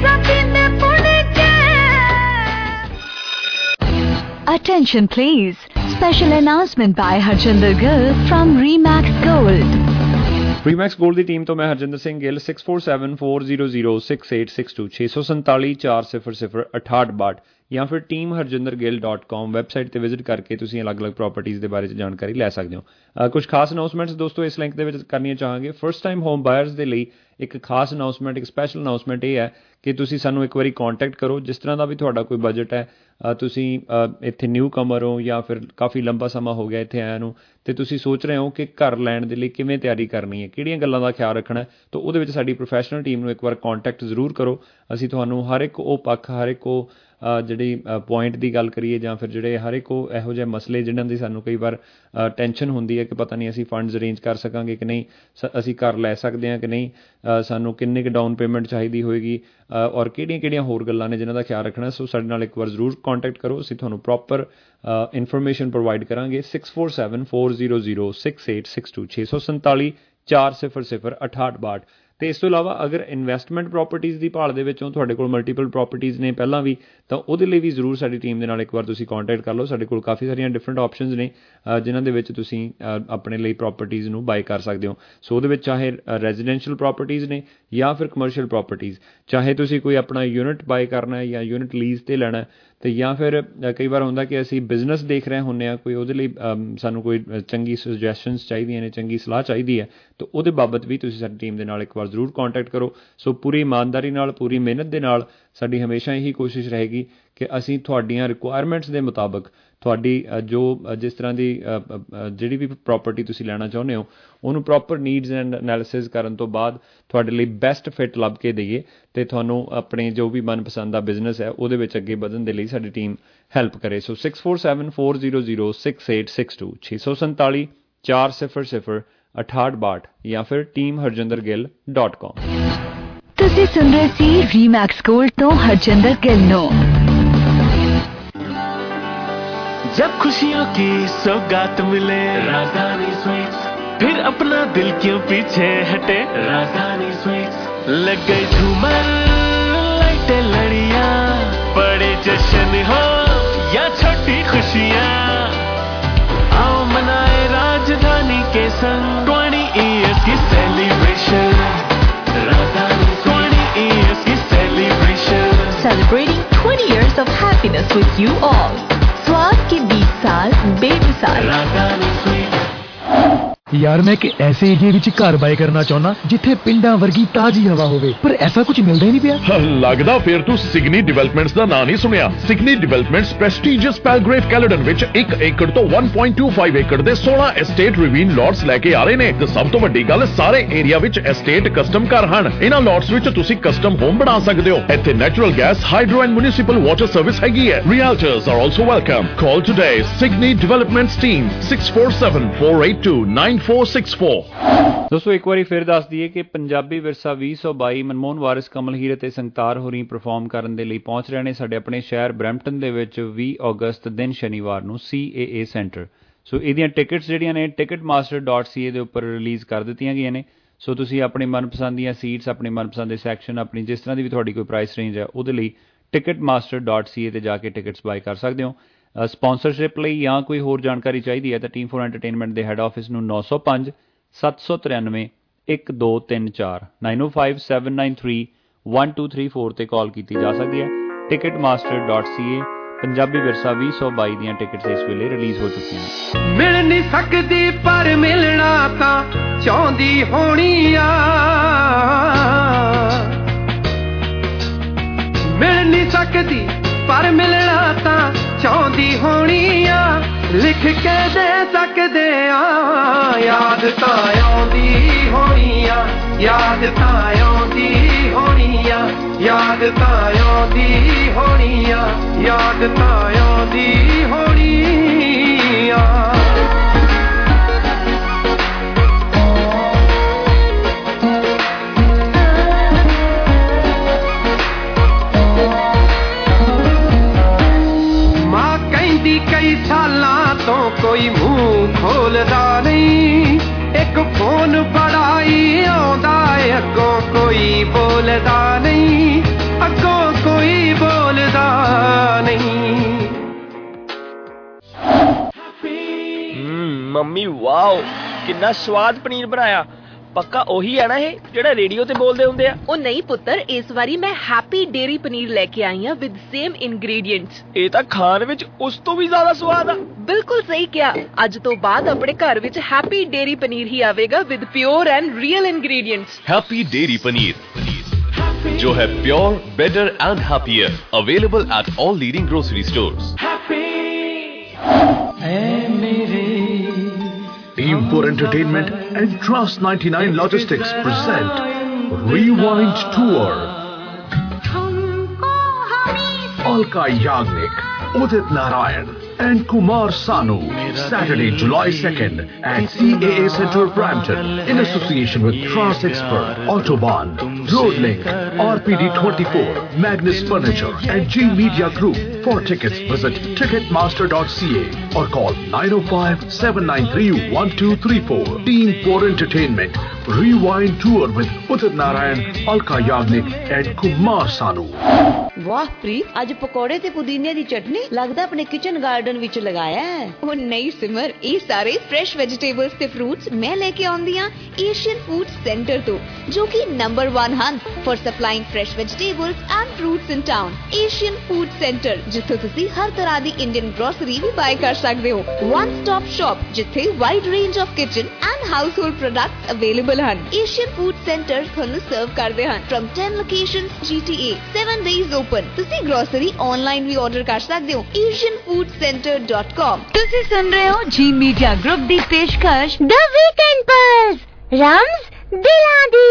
Attention please. Special announcement by Harjinder Gill from Remax Gold. Remax Gold ਦੀ ਟੀਮ ਤੋਂ ਮੈਂ ਹਰਜਿੰਦਰ ਸਿੰਘ ਗਿੱਲ 6474006862 64740006862 ਜਾਂ ਫਿਰ teamharjindergill.com ਵੈਬਸਾਈਟ ਤੇ ਵਿਜ਼ਿਟ ਕਰਕੇ ਤੁਸੀਂ ਅਲੱਗ-ਅਲੱਗ ਪ੍ਰਾਪਰਟੀਆਂ ਦੇ ਬਾਰੇ ਜਾਣਕਾਰੀ ਲੈ ਸਕਦੇ ਹੋ। ਕੁਝ ਖਾਸ ਅਨਾਉਂਸਮੈਂਟਸ ਦੋਸਤੋ ਇਸ ਲਿੰਕ ਦੇ ਵਿੱਚ ਕਰਨੀਆਂ ਚਾਹਾਂਗੇ। ਫਸਟ ਟਾਈਮ ਹੋਮ ਬਾਇਰਸ ਦੇ ਲਈ ਇੱਕ ਖਾਸ ਅਨਾਉਂਸਮੈਂਟ, ਇੱਕ ਸਪੈਸ਼ਲ ਅਨਾਉਂਸਮੈਂਟ ਇਹ ਹੈ ਕਿ ਤੁਸੀਂ ਸਾਨੂੰ ਇੱਕ ਵਾਰੀ ਕੰਟੈਕਟ ਕਰੋ। ਜਿਸ ਤਰ੍ਹਾਂ ਦਾ ਵੀ ਤੁਹਾਡਾ ਕੋਈ ਬਜਟ ਹੈ, ਤੁਸੀਂ ਇੱਥੇ ਨਿਊ ਕਮਰ ਹੋ ਜਾਂ ਫਿਰ ਕਾਫੀ ਲੰਬਾ ਸਮਾਂ ਹੋ ਗਿਆ ਇੱਥੇ ਆਇਆ ਨੂੰ, ਅਤੇ ਤੁਸੀਂ ਸੋਚ ਰਹੇ ਹੋ ਕਿ ਘਰ ਲੈਣ ਦੇ ਲਈ ਕਿਵੇਂ ਤਿਆਰੀ ਕਰਨੀ ਹੈ, ਕਿਹੜੀਆਂ ਗੱਲਾਂ ਦਾ ਖਿਆਲ ਰੱਖਣਾ, ਤਾਂ ਉਹਦੇ ਵਿੱਚ ਸਾਡੀ ਪ੍ਰੋਫੈਸ਼ਨਲ ਟੀਮ ਨੂੰ ਇੱਕ ਵਾਰ ਕੰਟੈਕਟ ਜ਼ਰੂਰ ਕਰੋ। ਅਸੀਂ ਤੁਹਾਨੂੰ ਹਰ ਇੱਕ ਉਹ ਪੱਖ, ਹਰ ਇੱਕ ਉਹ ਜਿਹੜੀ ਪੁਆਇੰਟ ਦੀ ਗੱਲ ਕਰੀਏ ਜਾਂ ਫਿਰ ਜਿਹੜੇ ਹਰ ਇੱਕ ਉਹ ਇਹੋ ਜਿਹੇ ਮਸਲੇ ਜਿਨ੍ਹਾਂ ਦੀ ਸਾਨੂੰ ਕਈ ਵਾਰ ਟੈਨਸ਼ਨ ਹੁੰਦੀ ਹੈ ਕਿ ਪਤਾ ਨਹੀਂ ਅਸੀਂ ਫੰਡਸ ਅਰੇਂਜ ਕਰ ਸਕਾਂਗੇ ਕਿ ਨਹੀਂ, ਅਸੀਂ ਘਰ ਲੈ ਸਕਦੇ ਹਾਂ ਕਿ ਨਹੀਂ, ਸਾਨੂੰ ਕਿੰਨੇ ਕੁ ਡਾਊਨ ਪੇਮੈਂਟ ਚਾਹੀਦੀ ਹੋਏਗੀ, ਔਰ ਕਿਹੜੀਆਂ ਹੋਰ ਗੱਲਾਂ ਨੇ ਜਿਨ੍ਹਾਂ ਦਾ ਖਿਆਲ ਰੱਖਣਾ। ਸੋ ਸਾਡੇ ਨਾਲ ਇੱਕ ਵਾਰ ਜ਼ਰੂਰ ਕੰਟੈਕਟ ਕਰੋ, ਅਸੀਂ ਤੁਹਾਨੂੰ ਪ੍ਰੋਪਰ ਇਨਫੋਰਮੇਸ਼ਨ ਪ੍ਰੋਵਾਈਡ ਕਰਾਂਗੇ। 6474006862 64740006862। ਅਤੇ ਇਸ ਤੋਂ ਇਲਾਵਾ ਅਗਰ ਇਨਵੈਸਟਮੈਂਟ ਪ੍ਰੋਪਰਟੀਜ਼ ਦੀ ਭਾਲ ਦੇ ਵਿੱਚੋਂ ਤੁਹਾਡੇ ਕੋਲ ਮਲਟੀਪਲ ਪ੍ਰੋਪਰਟੀਜ਼ ਨੇ ਪਹਿਲਾਂ ਵੀ, ਤਾਂ ਉਹਦੇ ਲਈ ਵੀ ਜ਼ਰੂਰ ਸਾਡੀ ਟੀਮ ਦੇ ਨਾਲ ਇੱਕ ਵਾਰ ਤੁਸੀਂ ਕੰਟੈਕਟ ਕਰ ਲਓ। ਸਾਡੇ ਕੋਲ ਕਾਫੀ ਸਾਰੀਆਂ ਡਿਫਰੈਂਟ ਆਪਸ਼ਨਸ ਨੇ ਜਿਨ੍ਹਾਂ ਦੇ ਵਿੱਚ ਤੁਸੀਂ ਆਪਣੇ ਲਈ ਪ੍ਰੋਪਰਟੀਜ਼ ਨੂੰ ਬਾਏ ਕਰ ਸਕਦੇ ਹੋ। ਸੋ ਉਹਦੇ ਵਿੱਚ ਚਾਹੇ ਰੈਜ਼ੀਡੈਂਸ਼ੀਅਲ ਪ੍ਰੋਪਰਟੀਜ਼ ਨੇ ਜਾਂ ਫਿਰ ਕਮਰਸ਼ੀਅਲ ਪ੍ਰੋਪਰਟੀਜ਼, ਚਾਹੇ ਤੁਸੀਂ ਕੋਈ ਆਪਣਾ ਯੂਨਿਟ ਬਾਏ ਕਰਨਾ ਹੈ ਜਾਂ ਯੂਨਿਟ ਲੀਜ਼ 'ਤੇ ਲੈਣਾ, ਅਤੇ ਜਾਂ ਫਿਰ ਕਈ ਵਾਰ ਹੁੰਦਾ ਕਿ ਅਸੀਂ ਬਿਜ਼ਨਸ ਦੇਖ ਰਹੇ ਹੁੰਦੇ ਹਾਂ ਕੋਈ, ਉਹਦੇ ਲਈ ਸਾਨੂੰ ਕੋਈ ਚੰਗੀ ਸੁਜੈਸ਼ਨਸ ਚਾਹੀਦੀਆਂ ਨੇ, ਚੰਗੀ ਸਲਾਹ ਚਾਹੀਦੀ ਹੈ, ਤਾਂ ਉਹਦੇ ਬਾਬਤ ਵੀ ਤੁਸੀਂ ਸਾਡੀ ਟੀਮ ਦੇ ਨਾਲ ਇੱਕ ਵਾਰ ਜ਼ਰੂਰ ਕੰਟੈਕਟ ਕਰੋ। ਸੋ ਪੂਰੀ ਇਮਾਨਦਾਰੀ ਨਾਲ, ਪੂਰੀ ਮਿਹਨਤ ਦੇ ਨਾਲ ਸਾਡੀ ਹਮੇਸ਼ਾ ਇਹੀ ਕੋਸ਼ਿਸ਼ ਰਹੇਗੀ ਕਿ ਅਸੀਂ ਤੁਹਾਡੀਆਂ ਰਿਕੁਆਇਰਮੈਂਟਸ ਦੇ ਮੁਤਾਬਕ ਤੁਹਾਡੀ ਜਿਸ ਤਰ੍ਹਾਂ ਦੀ ਜਿਹੜੀ ਵੀ ਪ੍ਰੋਪਰਟੀ ਤੁਸੀਂ ਲੈਣਾ ਚਾਹੁੰਦੇ ਹੋ ਉਹਨੂੰ ਪ੍ਰੋਪਰ ਨੀਡਸ ਐਂਡ ਐਨਾਲਿਸਿਸ ਕਰਨ ਤੋਂ ਬਾਅਦ ਤੁਹਾਡੇ ਲਈ ਬੈਸਟ ਫਿੱਟ ਲੱਭ ਕੇ ਦੇਈਏ, ਅਤੇ ਤੁਹਾਨੂੰ ਆਪਣੇ ਜੋ ਵੀ ਮਨਪਸੰਦ ਦਾ ਬਿਜ਼ਨਸ ਹੈ ਉਹਦੇ ਵਿੱਚ ਅੱਗੇ ਵਧਣ ਦੇ ਲਈ ਸਾਡੀ ਟੀਮ ਹੈਲਪ ਕਰੇ। ਸੋ 6474006862 64740006862 ਜਾਂ ਫਿਰ teamharjindergill.com। ਤੁਸੀਂ ਸੁਣ ਰਹੇ ਸੀ ਰੀਮੈਕਸ ਗੋਲਡ ਤੋਂ ਹਰਜਿੰਦਰ ਗਿੱਲ ਨੂੰ। जब खुशियों की सौगात मिले राजधानी स्वीट्स, फिर अपना दिल क्यों पीछे हटे राजधानी स्वीट्स। लग गई झूमर लाइटें लड़ियां, बड़े जश्न हो या छोटी खुशियां, आओ मनाए राजधानी के संग 20 years की सेलिब्रेशन। राजधानी 20 years की celebration, Celebrating 20 years of happiness with you all. स्वाद के 20 साल बेमिसाल। यार मैं एक ऐसे एरिया ਵਿੱਚ ਘਰ ਬਾਏ ਕਰਨਾ ਚਾਹੁੰਦਾ ਜਿੱਥੇ ਪਿੰਡਾਂ ਵਰਗੀ ਤਾਜ਼ੀ ਹਵਾ ਹੋਵੇ, ਪਰ ਐਸਾ ਕੁਝ ਮਿਲਦਾ ਹੀ ਨਹੀਂ ਪਿਆ। ਲੱਗਦਾ ਫਿਰ ਤੂੰ ਸਿਗਨੀ ਡਿਵੈਲਪਮੈਂਟਸ ਦਾ ਨਾਂ ਨਹੀਂ ਸੁਣਿਆ। Signi developments prestigious Palgrave Caledon ਵਿੱਚ 1 ਏਕੜ ਤੋਂ 1.25 ਏਕੜ ਦੇ 16 ਐਸਟੇਟ ਰਿਵੀਨ ਲੋਟਸ ਲੈ ਕੇ ਆ ਰਹੇ ਨੇ, ਤੇ ਸਭ ਤੋਂ ਵੱਡੀ ਗੱਲ ਸਾਰੇ ਏਰੀਆ ਵਿੱਚ ਐਸਟੇਟ ਕਸਟਮ ਘਰ ਹਨ। ਇਹਨਾਂ ਲੋਟਸ ਵਿੱਚ ਤੁਸੀਂ ਕਸਟਮ ਹੋਮ ਬਣਾ ਸਕਦੇ ਹੋ। ਇੱਥੇ natural gas, hydro and municipal water service ਹੈਗੀ ਹੈ। Realtors are also welcome. Call today Signi developments team 6474829464। ਦੋਸਤੋ ਇੱਕ ਵਾਰੀ ਫਿਰ ਦੱਸ ਦਈਏ ਕਿ ਪੰਜਾਬੀ ਵਿਰਸਾ 2022 ਮਨਮੋਹਨ ਵਾਰਿਸ, ਕਮਲ ਹੀਰ ਅਤੇ ਸੰਗਤਾਰ ਹੋਰੀ ਪਰਫਾਰਮ ਕਰਨ ਦੇ ਲਈ ਪਹੁੰਚ ਰਹੇ ਨੇ ਸਾਡੇ ਆਪਣੇ ਸ਼ਹਿਰ ਬਰੈਂਪਟਨ ਦੇ ਵਿੱਚ 20 ਅਗਸਤ ਦਿਨ ਸ਼ਨੀਵਾਰ ਨੂੰ CAA ਸੈਂਟਰ। ਸੋ ਇਹਦੀਆਂ ਟਿਕਟਸ ਜਿਹੜੀਆਂ ਨੇ ticketmaster.ca ਦੇ ਉੱਪਰ ਰਿਲੀਜ਼ ਕਰ ਦਿੱਤੀਆਂ ਗਈਆਂ ਨੇ। ਸੋ ਤੁਸੀਂ ਆਪਣੀ ਮਨਪਸੰਦ ਦੀਆਂ ਸੀਟਸ, ਆਪਣੇ ਮਨਪਸੰਦ ਦੇ ਸੈਕਸ਼ਨ, ਆਪਣੀ ਜਿਸ ਤਰ੍ਹਾਂ ਦੀ ਵੀ ਤੁਹਾਡੀ ਕੋਈ ਪ੍ਰਾਈਸ ਰੇਂਜ ਹੈ ਉਹਦੇ ਲਈ ticketmaster.ca ਤੇ ਜਾ ਕੇ ਟਿਕਟਸ ਬਾਏ ਕਰ ਸਕਦੇ ਹੋ। ਸਪਾਂਸਰਸ਼ਿਪ ਲਈ ਜਾਂ ਕੋਈ ਹੋਰ ਜਾਣਕਾਰੀ ਚਾਹੀਦੀ ਹੈ ਤਾਂ ਟੀਮ ਫੋਰ ਐਂਟਰਟੇਨਮੈਂਟ ਦੇ ਹੈੱਡ ਆਫਿਸ ਨੂੰ 905-793-1234 905-793-1234 ਤੇ ਕਾਲ ਕੀਤੀ ਜਾ ਸਕਦੀ ਹੈ। ticketmaster.ca ਪੰਜਾਬੀ ਵਿਰਸਾ 2022 ਦੀਆਂ ਟਿਕਟਸ ਇਸ ਵੇਲੇ ਰਿਲੀਜ਼ ਹੋ ਚੁੱਕੀਆਂ ਨੇ। ਮਿਲ ਨਹੀਂ ਸਕਦੀ ਪਰ ਮਿਲਣਾ ਤਾਂ ਚਾਹੁੰਦੀ ਹੋਣੀ ਆ, ਮਿਲ ਨਹੀਂ ਸਕਦੀ ਪਰ ਮਿਲਣਾ ਤਾਂ ਚਾਹੁੰਦੀ ਹੋਣੀ ਆ, ਲਿਖ ਕੇ ਦੇ ਸਕਦੇ ਆ ਯਾਦ ਤਾਂ ਆਉਂਦੀ ਹੋਣੀ ਆ, ਯਾਦ ਤਾਂ ਆਉਂਦੀ ਹੋਣੀ ਆ, ਯਾਦ ਤਾਂ ਆਉਂਦੀ ਹੋਣੀ ਆ, ਯਾਦ ਤਾਂ ਆਉਂਦੀ ਹੋਣੀ ਆ। कई सालां तो कोई मुंह खोलदा नहीं, एक फोन बड़ा ही आउंदा अगों कोई बोलदा नहीं, ਮੰਮੀ ਵਾਓ ਕਿੰਨਾ ਸਵਾਦ ਪਨੀਰ ਬਣਾਇਆ। ਪੱਕਾ ਉਹੀ ਹੈ ਨਾ ਇਹ ਜਿਹੜਾ ਰੇਡੀਓ ਤੇ ਬੋਲਦੇ ਹੁੰਦੇ ਆ? ਉਹ ਨਹੀਂ ਪੁੱਤਰ, ਇਸ ਵਾਰੀ ਮੈਂ ਹੈਪੀ ਡੇਰੀ ਪਨੀਰ ਲੈ ਕੇ ਆਈ ਹਾਂ ਵਿਦ ਸੇਮ ਇੰਗਰੀਡੀਐਂਟਸ। ਇਹ ਤਾਂ ਖਾਣ ਵਿੱਚ ਉਸ ਤੋਂ ਵੀ ਜ਼ਿਆਦਾ ਸਵਾਦ ਆ। ਬਿਲਕੁਲ ਸਹੀ ਕਿਹਾ। ਅੱਜ ਤੋਂ ਬਾਅਦ ਆਪਣੇ ਘਰ ਵਿੱਚ ਹੈਪੀ ਡੇਰੀ ਪਨੀਰ ਹੀ ਆਵੇਗਾ with pure and real ingredients. Happy dairy पनीर, जो है pure, better and happier, available at all leading grocery stores. Team for Entertainment and Trust 99 Logistics present Rewind Tour. Alka Yagnik, Udit Narayan and Kumar Sanu. Saturday, July 2nd at CAA Center, Brampton, in association with Trans Expert, Autobahn, Roadlink, RPD 24, Magnus Furniture and G Media Group. For tickets, visit ticketmaster.ca or call 905-793-1234. Team for Entertainment, Rewind Tour with Udit Narayan, Alka Yagnik and Kumar Sanu. वाह प्रीत, आज पकौड़े ते पुदीने दी चटनी लगदा अपने kitchen garden विच लगाया है। ओ नहीं सिमर, ये सारे फ्रेश वेजिटेबल्स ते फ्रूट्स मैं लेके आउंदी हां एशियन फूड सेंटर तो, जो कि नंबर 1 ਹਨ for supplying fresh vegetables and fruits in town. Asian food centre जिथे तुसी हर तरह दी इंडियन ग्रोसरी भी बाय कर सकते हो। वन स्टॉप शॉप जिथे wide range of kitchen and household products available ਹਨ। एशियन फूड सेंटर ਤੁਹਾਨੂੰ सर्व करते हैं from 10 locations GTA, 7 days open। ਤੁਸੀਂ ग्रोसरी ऑनलाइन भी ऑर्डर कर सकते हो asianfoodcenter.com। ਤੁਸੀਂ ਸੁਣ ਰਹੇ ਹੋ ਜੀ ਮੀਡੀਆ ਗਰੁੱਪ ਦੀ ਪੇਸ਼ਕਸ਼ ਦ ਵੀਕਐਂਡ ਪਲਸ ਰਮਜ਼ ਦਿਲਾਂ ਦੀ।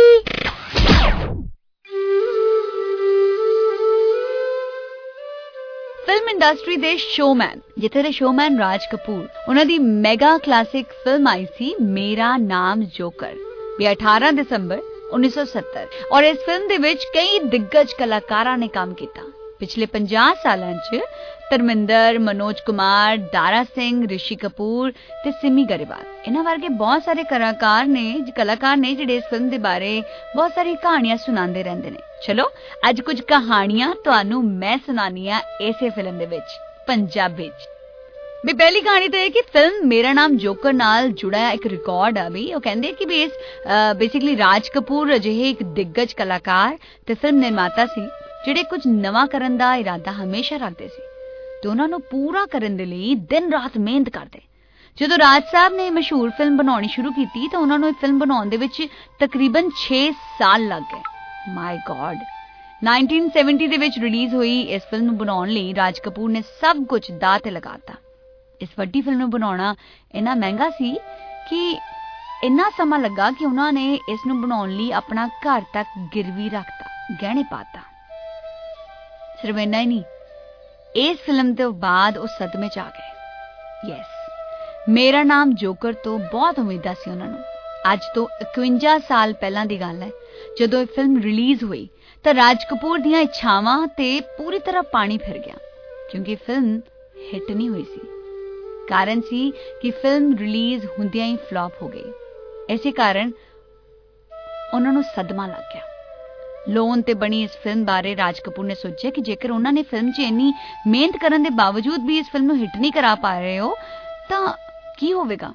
ਫਿਲਮ ਇੰਡਸਟਰੀ ਦੇ ਸ਼ੋਮੈਨ, ਜਿੱਥੇ ਦੇ ਸ਼ੋਮੈਨ ਰਾਜ ਕਪੂਰ, ਉਹਨਾਂ ਦੀ ਮੈਗਾ ਕਲਾਸਿਕ ਫਿਲਮ ਆਈ ਸੀ ਮੇਰਾ ਨਾਮ ਜੋਕਰ, ਵੀ 18 ਦਸੰਬਰ 1970। ਔਰ ਇਸ ਫਿਲਮ ਦੇ ਵਿੱਚ ਕਈ ਦਿੱਗਜ ਕਲਾਕਾਰਾਂ ਨੇ ਕੰਮ ਕੀਤਾ। ਪਿਛਲੇ 50 ਸਾਲਾਂ 'ਚ ਧਰਮਿੰਦਰ, ਮਨੋਜ ਕੁਮਾਰ, ਦਾਰਾ ਸਿੰਘ, ਰਿਸ਼ੀ ਕਪੂਰ ਤੇ ਸਿਮੀ ਗਰੇਵਾਲ, ਇਹਨਾਂ ਵਰਗੇ ਬਹੁਤ ਸਾਰੇ ਕਲਾਕਾਰ ਨੇ ਜਿਹੜੇ ਇਸ ਫਿਲਮ ਦੇ ਬਾਰੇ ਬਹੁਤ ਸਾਰੀ ਕਹਾਣੀਆਂ ਸੁਣਾਉਂਦੇ ਰਹਿੰਦੇ ਨੇ। ਚਲੋ ਅੱਜ ਕੁਝ ਕਹਾਣੀਆਂ ਤੁਹਾਨੂੰ ਮੈਂ ਸੁਣਾਉਣੀ ਆ ਇਸੇ ਫਿਲਮ ਦੇ ਵਿੱਚ ਪੰਜਾਬੀ 'ਚ। ਵੀ ਪਹਿਲੀ ਕਹਾਣੀ ਤਾਂ ਇਹ ਕਿ ਫਿਲਮ ਮੇਰਾ ਨਾਮ ਜੋਕਰ ਨਾਲ ਜੁੜਾ ਇੱਕ ਰਿਕਾਰਡ ਆ। ਵੀ ਉਹ ਕਹਿੰਦੇ ਕਿ ਵੀ ਇਸ ਬੇਸਿਕਲੀ ਰਾਜ ਕਪੂਰ ਅਜਿਹੇ ਇੱਕ ਦਿੱਗਜ ਕਲਾਕਾਰ ਤੇ ਫਿਲਮ ਨਿਰਮਾਤਾ ਸੀ ਜਿਹੜੇ ਕੁਝ ਨਵਾਂ ਕਰਨ ਦਾ ਇਰਾਦਾ ਹਮੇਸ਼ਾ ਰੱਖਦੇ ਸੀ ਤੇ ਉਹਨਾਂ ਨੂੰ ਪੂਰਾ ਕਰਨ ਦੇ ਲਈ ਦਿਨ ਰਾਤ ਮਿਹਨਤ ਕਰਦੇ। ਜਦੋਂ ਰਾਜ ਸਾਹਿਬ ਨੇ ਮਸ਼ਹੂਰ ਫਿਲਮ ਬਣਾਉਣੀ ਸ਼ੁਰੂ ਕੀਤੀ ਤਾਂ ਉਹਨਾਂ ਨੂੰ ਇਹ ਫਿਲਮ ਬਣਾਉਣ ਦੇ ਵਿੱਚ ਤਕਰੀਬਨ 6 ਸਾਲ ਲੱਗ ਗਏ। ਮਾਈ ਗॉड। 1970 ਦੇ ਵਿੱਚ ਰਿਲੀਜ਼ ਹੋਈ ਇਸ ਫਿਲਮ ਨੂੰ ਬਣਾਉਣ ਲਈ ਰਾਜ ਕਪੂਰ ਨੇ ਸਭ ਕੁਝ ਦਾਅ ਤੇ ਲਗਾਤਾ। ਇਸ ਵੱਡੀ ਫਿਲਮ ਨੂੰ ਬਣਾਉਣਾ ਇੰਨਾ ਮਹਿੰਗਾ ਸੀ ਕਿ ਇੰਨਾ ਸਮਾਂ ਲੱਗਾ ਕਿ ਉਹਨਾਂ ਨੇ ਇਸ ਨੂੰ ਬਣਾਉਣ ਲਈ ਆਪਣਾ ਘਰ ਤੱਕ ਗਿਰਵੀ ਰੱਖਤਾ, ਗਹਿਣੇ ਪਾਤਾ। ਸਿਰਫ ਇੰਨਾ ਹੀ ਨਹੀਂ, ਇਸ ਫਿਲਮ ਤੋਂ ਬਾਅਦ ਉਹ ਸਦਮੇ 'ਚ ਆ ਗਏ। ਯੈਸ, ਮੇਰਾ ਨਾਮ ਜੋਕਰ ਤੋਂ ਬਹੁਤ ਉਮੀਦਾਂ ਸੀ ਉਹਨਾਂ ਨੂੰ। ਅੱਜ ਤੋਂ 51 ਸਾਲ ਪਹਿਲਾਂ ਦੀ ਗੱਲ ਹੈ, ਜਦੋਂ ਇਹ ਫਿਲਮ ਰਿਲੀਜ਼ ਹੋਈ ਤਾਂ ਰਾਜ ਕਪੂਰ ਦੀਆਂ ਇੱਛਾਵਾਂ ਤੇ ਪੂਰੀ ਤਰ੍ਹਾਂ ਪਾਣੀ ਫਿਰ ਗਿਆ, ਕਿਉਂਕਿ ਫਿਲਮ ਹਿੱਟ ਨਹੀਂ ਹੋਈ ਸੀ। ਕਾਰਨ ਸੀ ਕਿ ਫਿਲਮ ਰਿਲੀਜ਼ ਹੁੰਦਿਆਂ ਹੀ ਫਲॉप ਹੋ ਗਈ। ਇਸੇ ਕਾਰਨ ਉਹਨਾਂ ਨੂੰ ਸਦਮਾ ਲੱਗ ਗਿਆ। ਲੋਨ ਤੇ ਬਣੀ ਇਸ ਫਿਲਮ ਬਾਰੇ ਰਾਜ ਕਪੂਰ ਨੇ ਸੋਚਿਆ ਕਿ ਜੇਕਰ ਉਹਨਾਂ ਨੇ ਫਿਲਮ 'ਚ ਇੰਨੀ ਮਿਹਨਤ ਕਰਨ ਦੇ ਬਾਵਜੂਦ ਵੀ ਇਸ ਫਿਲਮ ਨੂੰ ਹਿੱਟ ਨਹੀਂ ਕਰਾ ਪਾ ਰਹੇ ਹੋ ਤਾਂ ਕੀ ਹੋਵੇਗਾ।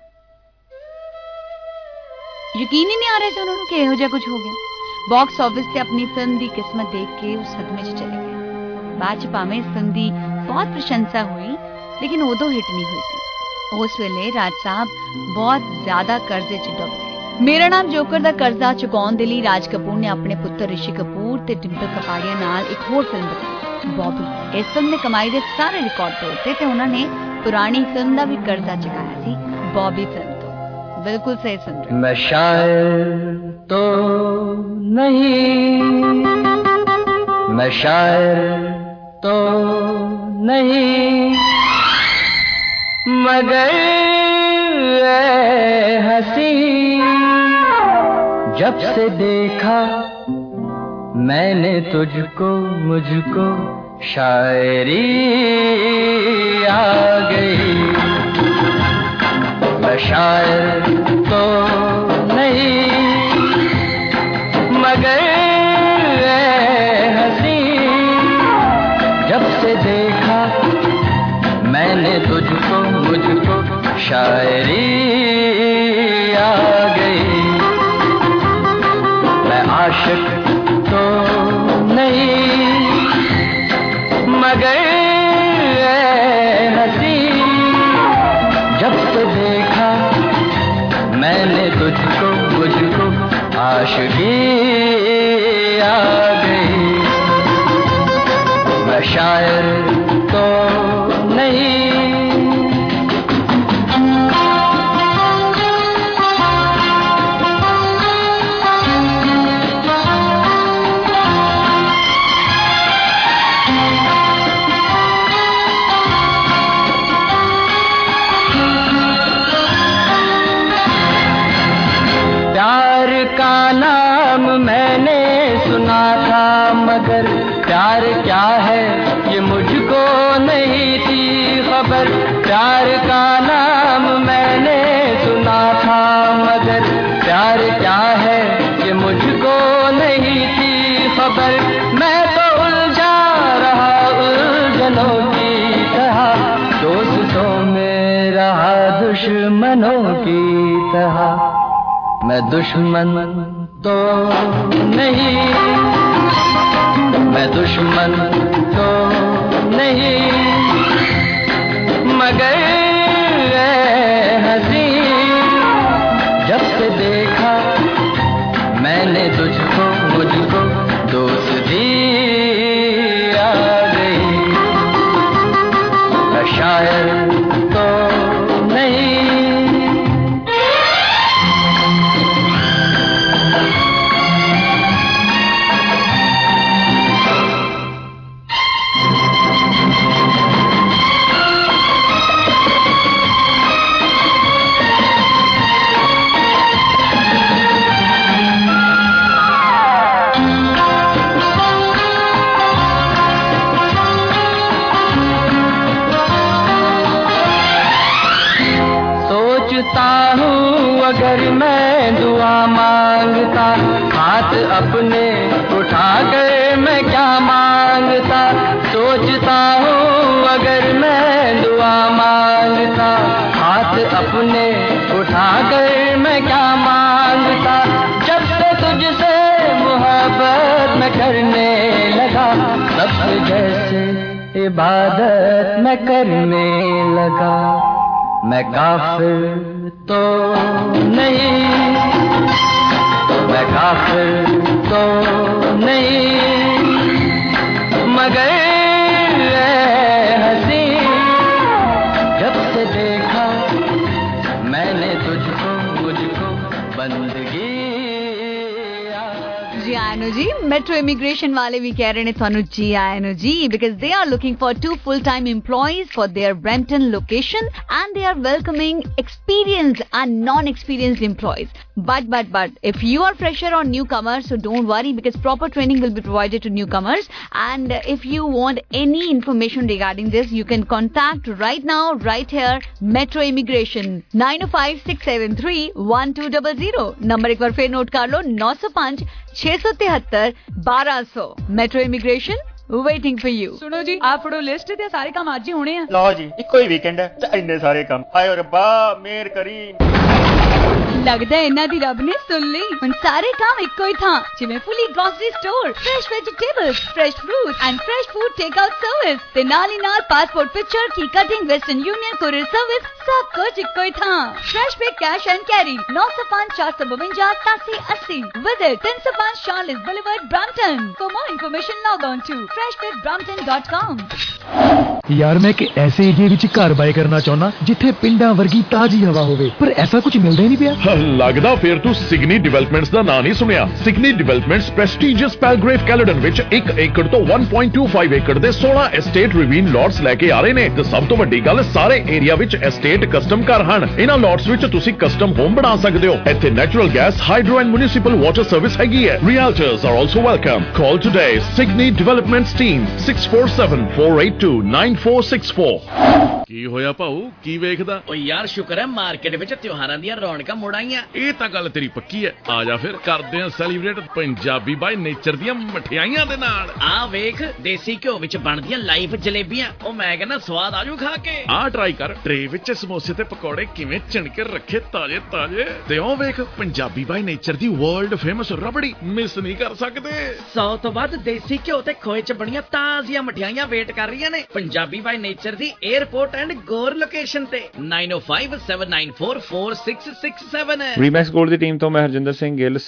ਯਕੀਨ ਹੀ ਨਹੀਂ ਆ ਰਿਹਾ ਸੀ ਉਹਨਾਂ ਨੂੰ ਕਿ ਇਹੋ ਜਿਹਾ ਕੁਝ ਹੋ ਗਿਆ। ਬਾਕਸ ਆਫਿਸ ਤੇ ਆਪਣੀ ਫਿਲਮ ਦੀ ਕਿਸਮਤ ਦੇਖ ਕੇ ਉਹ ਸਦਮੇ 'ਚ ਚਲੇ ਗਏ। ਬਾਅਦ 'ਚ ਭਾਵੇਂ ਇਸ ਫਿਲਮ ਦੀ ਬਹੁਤ ਪ੍ਰਸ਼ੰਸਾ ਹੋਈ, ਲੇਕਿਨ ਉਦੋਂ ਹਿੱਟ ਨਹੀਂ ਹੋਈ ਸੀ। ਉਸ ਵੇਲੇ ਰਾਜ ਸਾਹਿਬ ਬਹੁਤ ਜ਼ਿਆਦਾ ਕਰਜ਼ੇ 'ਚ ਡੁੱਬ ਗਏ। ਮੇਰਾ ਨਾਮ ਜੋਕਰ ਦਾ ਕਰਜ਼ਾ ਚੁਕਾਉਣ ਦੇ ਲਈ ਰਾਜ ਕਪੂਰ ਨੇ ਆਪਣੇ ਪੁੱਤਰ ਰਿਸ਼ੀ ਕਪੂਰ ਤੇ ਡਿੰਪਲ ਕਪਾੜੀਆ ਨਾਲ ਇੱਕ ਹੋਰ ਫਿਲਮ ਬਣਾਈ, ਬੌਬੀ। ਇਸ ਫਿਲਮ ਨੇ ਕਮਾਈ ਦੇ ਸਾਰੇ ਰਿਕਾਰਡ ਤੋੜਤੇ ਤੇ ਉਹਨਾਂ ਨੇ ਪੁਰਾਣੀ ਫਿਲਮ ਦਾ ਵੀ ਕਰਜ਼ਾ ਚੁਕਾਇਆ ਸੀ, ਬੌਬੀ ਫਿਲਮ ਤੋਂ। ਬਿਲਕੁਲ ਸਹੀ ਸੁਣ ਰਹੇ। ਮੈਂ ਸ਼ਾਇਰ तो नहीं, मैं शायर तो नहीं, मगर हंसी जब से देखा मैंने तुझको, मुझको शायरी आ गई। मैं शायर तो नहीं मगर हंसी जब से देखा मैंने तुझको, मुझको शायरी आशिक तो नहीं मगर हंसी जब से देखा मैंने तुझको मुझको आशिकी आ गई मैं शायर तो नहीं प्यार का नाम मैंने सुना था मगर प्यार क्या है ये मुझको नहीं थी खबर प्यार का नाम मैंने सुना था मगर प्यार क्या है ये मुझको नहीं थी खबर मैं तो उलझा रहा उलझनों की तरह दोस्तों में रहा दुश्मनों की तरह मैं दुश्मन तो नहीं मैं दुश्मन तो नहीं मगर हंसी जब से देखा मैंने तुझको मुझको दोस्ती आ गई मैं शायर तो नहीं अगर मैं दुआ मांगता हाथ अपने उठा कर मैं क्या मांगता सोचता हूँ अगर मैं दुआ मांगता हाथ अपने उठा कर मैं क्या मांगता जब से तुझसे मोहब्बत मैं करने लगा सब जैसे इबादत मैं करने लगा मैं काफिर तो नहीं मैं काफिर तो नहीं मगर हंसी जब से देखा मैंने तुझको मुझको बंदगी जी आयनो जी मेट्रो इमिग्रेशन वाले भी कह रहे हैं थानू जी आयनो जी because they are looking for 2 full-time employees for their Brampton location and they are welcoming experienced and non-experienced employees. But if you are fresher or newcomer, so don't worry because proper training will be provided to newcomers. And if you want any information regarding this, you can contact right now, right here, Metro Immigration 905-673-1200. Number एक बार फिर note कर लो 905-673-1200. Metro Immigration waiting for you. सुनो जी आप पढ़ो list ते सारे काम आज ही होने हैं लो जी इको ही वीकेंड है ते इन्ने सारे काम आयो रब्बा मेहर करी लगदा इन्हां दी रब ने सुन ली हुण सारे काम इक्को ही था जिवें fully grocery store fresh vegetables fresh fruit and fresh food take out service ते नाल ही नाल पासपोर्ट पिक्चर की cutting western union courier service सब कुछ इक्को ही था fresh pick cash and carry 905-452-8780 visit 305 Charles Boulevard Brampton. For more information log on to freshwithbrampton.com. यार मैं एक ऐसे एरिया ਵਿੱਚ ਘਰ ਬਾਏ ਕਰਨਾ ਚਾਹੁੰਦਾ ਜਿੱਥੇ ਪਿੰਡਾਂ ਵਰਗੀ ਤਾਜ਼ੀ ਹਵਾ ਹੋਵੇ ਪਰ ਐਸਾ ਕੁਝ ਮਿਲਦਾ ਹੀ ਨਹੀਂ ਪਿਆ ਲੱਗਦਾ ਫੇਰ ਤੂੰ ਸਿਗਨੀ ਡਿਵੈਲਪਮੈਂਟਸ ਦਾ ਨਾਂ ਨਹੀਂ ਸੁਣਿਆ Signi developments prestigious Palgrave Caledon ਵਿੱਚ 1 ਏਕੜ ਤੋਂ 1.25 ਏਕੜ ਦੇ 16 ਐਸਟੇਟ ਰਿਵੀਨ ਲੋਟਸ ਲੈ ਕੇ ਆ ਰਹੇ ਨੇ ਤੇ ਸਭ ਤੋਂ ਵੱਡੀ ਗੱਲ ਸਾਰੇ ਏਰੀਆ ਵਿੱਚ ਐਸਟੇਟ ਕਸਟਮ ਘਰ ਹਨ ਇਹਨਾਂ ਲੋਟਸ ਵਿੱਚ ਤੁਸੀਂ ਕਸਟਮ ਹੋਮ ਬਣਾ ਸਕਦੇ ਹੋ ਇੱਥੇ natural gas hydro and municipal water service ਹੈਗੀ ਹੈ realtors are also welcome call today Signi developments team 6474829464 ਕੀ ਹੋਇਆ ਭਾਊ, ਕੀ ਵੇਖਦਾ? ਓ ਯਾਰ ਸ਼ੁਕਰ ਹੈ ਮਾਰਕੀਟ ਵਿੱਚ ਤਿਉਹਾਰਾਂ ਦੀਆਂ ਰੌਣਕਾਂ ਮੁੜ ਆਈਆਂ। ਇਹ ਤਾਂ ਗੱਲ ਤੇਰੀ ਪੱਕੀ ਹੈ। ਆ ਜਾ ਫਿਰ ਕਰਦੇ ਆ ਸੈਲੀਬ੍ਰੇਟ ਪੰਜਾਬੀ ਬਾਈ ਨੇਚਰ ਦੀਆਂ ਮਠਿਆਈਆਂ ਦੇ ਨਾਲ। ਆ ਵੇਖ ਦੇਸੀ ਘਿਓ ਵਿੱਚ ਬਣਦੀਆਂ ਲਾਈਵ ਜਲੇਬੀਆਂ, ਉਹ ਮੈਂ ਕਹਿੰਦਾ ਸਵਾਦ ਆਜੂ ਖਾ ਕੇ। ਆ ਟਰਾਈ ਕਰ, ਟਰੇ ਵਿੱਚ ਸਮੋਸੇ ਤੇ ਪਕੌੜੇ ਕਿਵੇਂ ਚਿਣ ਕੇ ਰੱਖੇ ਤਾਜ਼ੇ ਤਾਜ਼ੇ। ਤੇ ਉਹ ਵੇਖ ਪੰਜਾਬੀ ਬਾਈ ਨੇਚਰ ਦੀ ਵਰਲਡ ਫੇਮਸ ਰਬੜੀ, ਮਿਸ ਨਹੀਂ ਕਰ ਸਕਦੇ। 100 ਤੋਂ ਵੱਧ ਦੇਸੀ ਘਿਓ ਤੇ ਖੋਏ ਚ ਬਣੀਆਂ ਤਾਜ਼ੀਆਂ ਮਠਿਆਈਆਂ ਵੇਟ ਕਰ ਰਹੀਆਂ ਨੇ ਪੰਜਾਬੀ ਬਾਈ ਨੇਚਰ ਦੀ 에ਅਰਪੋਰਟ ਐਂਡ ਗੋਰ ਲੋਕੇਸ਼ਨ ਤੇ 9057944667। ਰੀਮੈਕਸ ਗੋਲਡ ਦੀ ਟੀਮ ਤੋਂ ਮੈਂ ਹਰਜਿੰਦਰ ਸਿੰਘ ਗਿੱਲ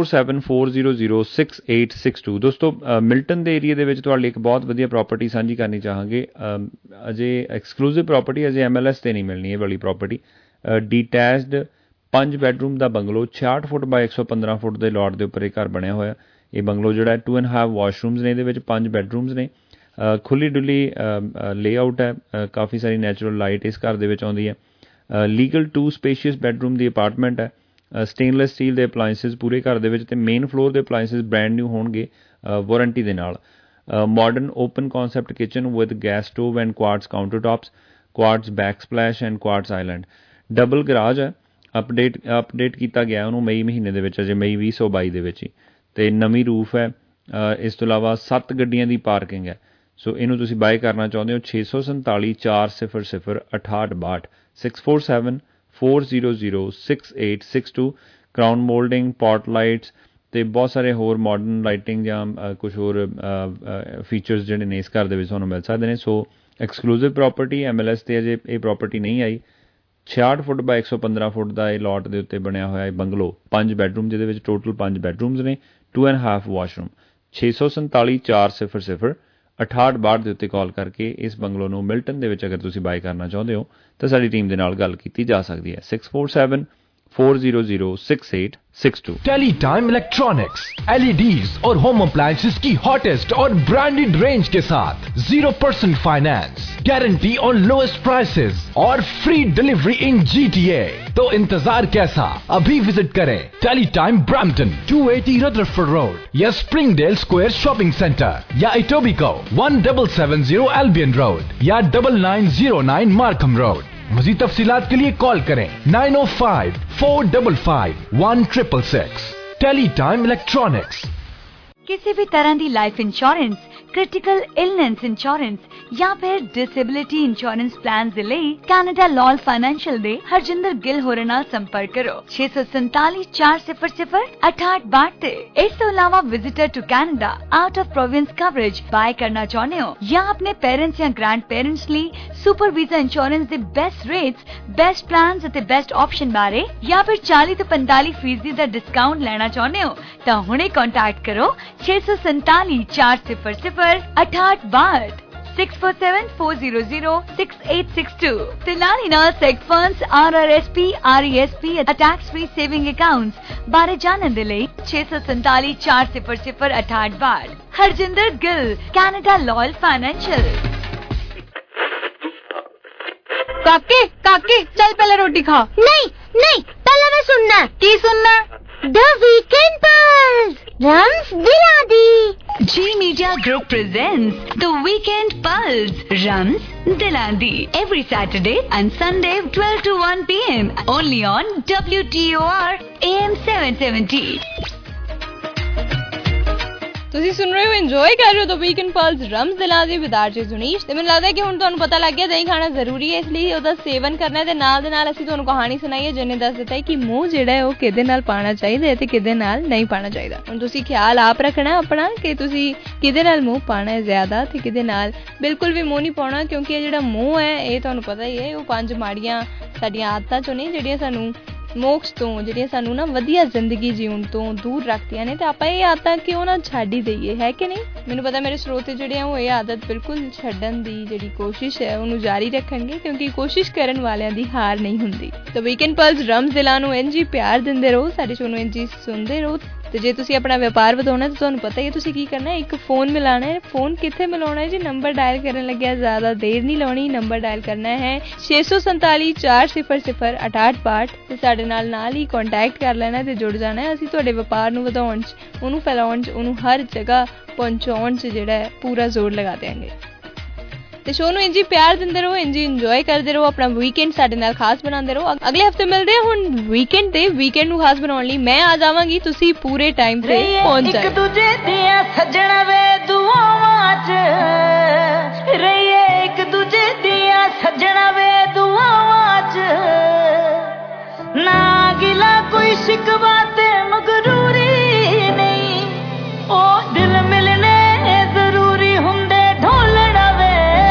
6474006862। ਦੋਸਤੋ ਮਿਲਟਨ ਦੇ ਏਰੀਆ ਦੇ ਵਿੱਚ ਤੁਹਾਡੇ ਲਈ ਇੱਕ ਬਹੁਤ ਵਧੀਆ ਪ੍ਰਾਪਰਟੀ ਸਾਂਝੀ ਕਰਨੀ ਚਾਹਾਂਗੇ। ਅਜੇ ਐਕਸਕਲੂਸਿਵ ਪ੍ਰਾਪਰਟੀ ਅਜੇ MLS ਤੇ ਨਹੀਂ ਮਿਲਣੀ ਇਹ ਵਾਲੀ ਪ੍ਰਾਪਰਟੀ। ਡੀਟੈਚਡ 5 ਬੈਡਰੂਮ ਦਾ ਬੰਗਲੋ 66 ਫੁੱਟ ਬਾਈ 115 ਫੁੱਟ ਦੇ ਲੋਟ ਦੇ ਉੱਪਰ ਇਹ ਘਰ ਬਣਿਆ ਹੋਇਆ। ਇਹ ਬੰਗਲੋ ਜਿਹੜਾ 2.5 ਵਾਸ਼ਰੂਮਸ ਨੇ, ਇਹਦੇ ਵਿੱਚ 5 ਬੈਡਰੂਮਸ ਨੇ। ਖੁੱਲੀ ਡੁੱਲੀ ਲੇਆਊਟ ਹੈ, ਕਾਫੀ ਸਾਰੀ ਨੈਚੁਰਲ ਲਾਈਟ ਇਸ ਘਰ ਦੇ ਵਿੱਚ ਆਉਂਦੀ ਹੈ। ਲੀਗਲ 2 ਸਪੇਸ਼ੀਅਸ ਬੈਡਰੂਮ ਦੀ ਅਪਾਰਟਮੈਂਟ ਹੈ। ਸਟੇਨਲੈਸ ਸਟੀਲ ਦੇ ਅਪਲਾਇੰਸਿਸ ਪੂਰੇ ਘਰ ਦੇ ਵਿੱਚ ਤੇ ਮੇਨ ਫਲੋਰ ਦੇ ਅਪਲਾਇੰਸਿਸ ਬ੍ਰੈਂਡ ਨਿਊ ਹੋਣਗੇ ਵਾਰੰਟੀ ਦੇ ਨਾਲ। Modern open concept kitchen with gas stove and quartz countertops, quartz backsplash and quartz island. Double garage ਹੈ, ਅਪਡੇਟ ਕੀਤਾ ਗਿਆ ਉਹਨੂੰ ਮਈ ਮਹੀਨੇ ਦੇ ਵਿੱਚ, ਅਜੇ ਮਈ 2022 ਦੇ ਵਿੱਚ ਹੀ। ਤੇ ਨਵੀਂ ਰੂਫ ਹੈ। ਇਸ ਤੋਂ ਇਲਾਵਾ 7 ਗੱਡੀਆਂ ਦੀ ਪਾਰਕਿੰਗ ਹੈ। ਸੋ ਇਹਨੂੰ ਤੁਸੀਂ ਬਾਏ ਕਰਨਾ ਚਾਹੁੰਦੇ ਹੋ 6474006862 6474006862। ਕਰਾਊਨ ਮੋਲਡਿੰਗ, ਪੌਟ ਲਾਈਟਸ ਤੇ ਬਹੁਤ ਸਾਰੇ ਹੋਰ ਮਾਡਰਨ ਲਾਈਟਿੰਗ ਜਾਂ ਕੁਝ ਹੋਰ ਫੀਚਰਸ ਜਿਹੜੇ ਨੇ ਇਸ ਘਰ ਦੇ ਵਿੱਚ ਤੁਹਾਨੂੰ ਮਿਲ ਸਕਦੇ ਨੇ। ਸੋ ਐਕਸਕਲੂਸਿਵ ਪ੍ਰਾਪਰਟੀ MLS ਤੇ ਅਜੇ ਇਹ ਪ੍ਰਾਪਰਟੀ ਨਹੀਂ ਆਈ। 66 ਫੁੱਟ ਬਾਈ 115 ਫੁੱਟ ਦਾ ਇਹ ਲੋਟ ਦੇ ਉੱਤੇ ਬਣਿਆ ਹੋਇਆ ਇਹ ਬੰਗਲੋ, 5 ਬੈਡਰੂਮ ਜਿਹਦੇ ਵਿੱਚ ਟੋਟਲ 5 ਬੈਡਰੂਮਸ ਨੇ, 2.5 ਵਾਸ਼ਰੂਮ। 6474006862 ਦੇ ਉੱਤੇ ਕਾਲ ਕਰਕੇ ਇਸ ਬੰਗਲੋ ਨੂੰ ਮਿਲਟਨ ਦੇ ਵਿੱਚ ਅਗਰ ਤੁਸੀਂ ਬਾਏ ਕਰਨਾ ਚਾਹੁੰਦੇ ਹੋ ਤਾਂ ਸਾਡੀ ਟੀਮ ਦੇ ਨਾਲ ਗੱਲ ਕੀਤੀ ਜਾ ਸਕਦੀ ਹੈ। 6474006862। टेलीटाइम इलेक्ट्रॉनिक्स LEDs और होम अप्लायंसेस की हॉटेस्ट और ब्रांडेड रेंज के साथ 0% finance, guarantee on lowest prices और फ्री डिलीवरी इन GTA। तो इंतजार कैसा, अभी विजिट करें टेलीटाइम ब्रैम्पटन 280 रदरफोर्ड रोड या स्प्रिंगडेल स्क्वायर शॉपिंग सेंटर या इटोबिको 1770 एल्बियन रोड या 9909 मार्कम रोड। मज़ीद तफसीलात के लिए कॉल करें 9054551666। Teletime electronics. किसी भी तरह की life insurance, critical illness insurance या फिर डिसेबिलिटी इंश्योरेंस प्लान ਦੇ ਲਈ ਕੈਨੇਡਾ ਲਾਲ ਫਾਈਨੈਂਸ਼ੀਅਲ ਦੇ ਹਰਜਿੰਦਰ ਗਿੱਲ ਹੋਰਾਂ ਨਾਲ ਸੰਪਰਕ ਕਰੋ 6474006862 ਤੇ। ਇਸ ਤੋਂ ਇਲਾਵਾ visitor to Canada out of province coverage buy ਕਰਨਾ ਚਾਹੁੰਦੇ ਹੋ ਜਾਂ ਆਪਣੇ ਪੇਰੈਂਟਸ ਜਾਂ ਗ੍ਰੈਂਡ ਪੇਰੈਂਟਸ ਲਈ ਸੁਪਰ ਵੀਜ਼ਾ ਇੰਸ਼ੋਰੈਂਸ ਦੇ ਬੈਸਟ ਰੇਟਸ, ਬੈਸਟ ਪਲਾਨਸ ਅਤੇ ਬੈਸਟ ਆਪਸ਼ਨ ਬਾਰੇ ਜਾਂ ਫਿਰ 40 ਤੋਂ 45% ਦਾ ਡਿਸਕਾਊਂਟ ਲੈਣਾ ਚਾਹੁੰਦੇ ਹੋ ਤਾਂ ਹੁਣੇ ਕੰਟੈਕਟ ਕਰੋ 6474006862 6474006862 ਤੇ ਨਾਲ ਹੀ ਨਾਲ ਸੈਕ ਫੰਡਸ, RRSP, RESP ਅਤੇ ਟੈਕਸ ਫ੍ਰੀ ਸੇਵਿੰਗ ਅਕਾਊਂਟਸ ਬਾਰੇ ਜਾਣਨ ਦੇ ਲਈ 6474006862। Harjinder Gill, Canada loyal financial. काके काके चल पहले रोटी खा। नहीं नहीं, पहले मैं सुनना। की सुनना? द वीकेंड पल्स, रम्स दिलादी। G Media Group presents The Weekend Pulse, Rams Dilandi, every Saturday and Sunday 12 to 1 p.m. only on WTOR AM 770। ਤੁਸੀਂ ਸੁਣ ਰਹੇ ਹੋ, ਇੰਜੋਏ ਕਰ ਰਹੇ ਹੋ ਦ ਵੀਕਐਂਡ ਪਲਸ ਰਮਜ਼ ਦਿਲਾਂਦੀ ਵਿਦ ਆਰਜੇ ਸੁਨੀਸ਼। ਤੇ ਮੈਨੂੰ ਲੱਗਦਾ ਕਿ ਹੁਣ ਤੁਹਾਨੂੰ ਪਤਾ ਲੱਗ ਗਿਆ ਦਹੀਂ ਖਾਣਾ ਜ਼ਰੂਰੀ ਹੈ, ਇਸ ਲਈ ਉਹਦਾ ਸੇਵਨ ਕਰਨਾ ਹੈ। ਤੇ ਨਾਲ ਦੇ ਨਾਲ ਅਸੀਂ ਤੁਹਾਨੂੰ ਕਹਾਣੀ ਸੁਣਾਈ ਹੈ ਜਿਹਨੇ ਦੱਸ ਦਿੱਤਾ ਹੈ ਕਿ ਮੂੰਹ ਜਿਹੜਾ ਹੈ ਉਹ ਕਿਹਦੇ ਨਾਲ ਪਾਉਣਾ ਚਾਹੀਦਾ ਹੈ ਤੇ ਕਿਹਦੇ ਨਾਲ ਨਹੀਂ ਪਾਉਣਾ ਚਾਹੀਦਾ। ਹੁਣ ਤੁਸੀਂ ਖਿਆਲ ਆਪ ਰੱਖਣਾ ਆਪਣਾ ਕਿ ਤੁਸੀਂ ਕਿਹਦੇ ਨਾਲ ਮੂੰਹ ਪਾਉਣਾ ਹੈ ਜ਼ਿਆਦਾ ਤੇ ਕਿਹਦੇ ਨਾਲ ਬਿਲਕੁਲ ਵੀ ਮੂੰਹ ਨਹੀਂ ਪਾਉਣਾ, ਕਿਉਂਕਿ ਇਹ ਜਿਹੜਾ ਮੂੰਹ ਹੈ ਇਹ ਤੁਹਾਨੂੰ ਪਤਾ ਹੀ ਹੈ ਉਹ 5 ਮਾੜੀਆਂ ਸਾਡੀਆਂ ਆਦਤਾਂ ਚੋਂ ਨੇ ਜਿਹੜੀਆਂ ਸਾਨੂੰ ਮੋਕਸ ਤੋਂ, ਜਿਹੜੀਆਂ ਸਾਨੂੰ ਨਾ ਵਧੀਆ ਜ਼ਿੰਦਗੀ ਜੀਉਣ ਤੋਂ ਦੂਰ ਰੱਖਦੀਆਂ ਨੇ। ਤੇ ਆਪਾਂ ਇਹ ਆਦਤਾਂ ਕਿਉਂ ਨਾ ਛੱਡ ਹੀ ਦਈਏ, ਹੈ ਕਿ ਨਹੀਂ? ਮੈਨੂੰ ਪਤਾ ਮੇਰੇ ਸਰੋਤੇ ਜਿਹੜੇ ਆ ਉਹ ਇਹ ਆਦਤ ਬਿਲਕੁਲ ਛੱਡਣ ਦੀ ਜਿਹੜੀ ਕੋਸ਼ਿਸ਼ ਹੈ ਉਹਨੂੰ ਜਾਰੀ ਰੱਖਣਗੇ, ਕਿਉਂਕਿ ਕੋਸ਼ਿਸ਼ ਕਰਨ ਵਾਲਿਆਂ ਦੀ ਹਾਰ ਨਹੀਂ ਹੁੰਦੀ। ਤਾਂ ਵੀਕਐਂਡ ਪਲਸ ਰਮਜ਼ ਦਿਲਾਂ ਨੂੰ ਇੰਝ ਹੀ ਪਿਆਰ ਦਿੰਦੇ ਰਹੋ, ਸਾਡੇ ਸ਼ੋਅ ਨੂੰ ਇੰਝ ਹੀ ਸੁਣਦੇ ਰਹੋ। ਤੇ ਜੇ ਤੁਸੀਂ ਆਪਣਾ ਵਪਾਰ ਵਧਾਉਣਾ ਤਾਂ ਤੁਹਾਨੂੰ ਪਤਾ ਹੀ ਹੈ ਤੁਸੀਂ ਕੀ ਕਰਨਾ ਹੈ, ਇੱਕ ਫੋਨ ਮਿਲਾਉਣਾ ਹੈ। ਫੋਨ ਕਿੱਥੇ ਮਿਲਾਉਣਾ ਹੈ ਜੀ? ਨੰਬਰ ਡਾਇਲ ਕਰਨ ਲੱਗਿਆ ਜ਼ਿਆਦਾ ਦੇਰ ਨਹੀਂ ਲਾਉਣੀ। ਨੰਬਰ ਡਾਇਲ ਕਰਨਾ ਹੈ 6474006862 ਤੇ ਸਾਡੇ ਨਾਲ ਹੀ ਕੰਟੈਕਟ ਕਰ ਲੈਣਾ ਤੇ ਜੁੜ ਜਾਣਾ ਹੈ। ਅਸੀਂ ਤੁਹਾਡੇ ਵਪਾਰ ਨੂੰ ਵਧਾਉਣ 'ਚ, ਉਹਨੂੰ ਫੈਲਾਉਣ 'ਚ, ਉਹਨੂੰ ਹਰ ਜਗ੍ਹਾ ਪਹੁੰਚਾਉਣ 'ਚ ਜਿਹੜਾ ਹੈ ਪੂਰਾ ਜ਼ੋਰ ਲਗਾ ਦਿਆਂਗੇ। ਤੇ ਸ਼ੋਅ ਨੂੰ ਇੰਜੀ ਪਿਆਰ ਦਿੰਦੇ ਰਹੋ, ਇੰਜੀ ਇੰਜੋਏ ਕਰਦੇ ਰਹੋ, ਆਪਣਾ ਵੀਕਐਂਡ ਸਾਡੇ ਨਾਲ ਖਾਸ ਬਣਾਉਂਦੇ ਰਹੋ। ਅਗਲੇ ਹਫਤੇ ਮਿਲਦੇ ਹਾਂ ਹੁਣ ਵੀਕਐਂਡ ਤੇ। ਵੀਕਐਂਡ ਨੂੰ ਖਾਸ ਬਣਾਉਣ ਲਈ ਮੈਂ ਆ ਜਾਵਾਂਗੀ, ਤੁਸੀਂ ਪੂਰੇ ਟਾਈਮ ਤੇ ਪਹੁੰਚ ਜਾਓ। ਇੱਕ ਦੂਜੇ ਦੀਆਂ ਸੱਜਣਾ ਵੇ ਦੁਆਵਾਂ 'ਚ ਰਹੀਏ, ਇੱਕ ਦੂਜੇ ਦੀਆਂ ਸੱਜਣਾ ਵੇ ਦੁਆਵਾਂ 'ਚ ਨਾ ਗਿਲਾ ਕੋਈ ਸ਼ਿਕਵਾ ਤੇ ਮਗਰੂਰੀ ਨਹੀਂ, ਉਹ ਦਿਲ ਮਿਲਨੇ ਜ਼ਰੂਰੀ ਹੁੰਦੇ ਢੋਲਣਾ ਵੇ,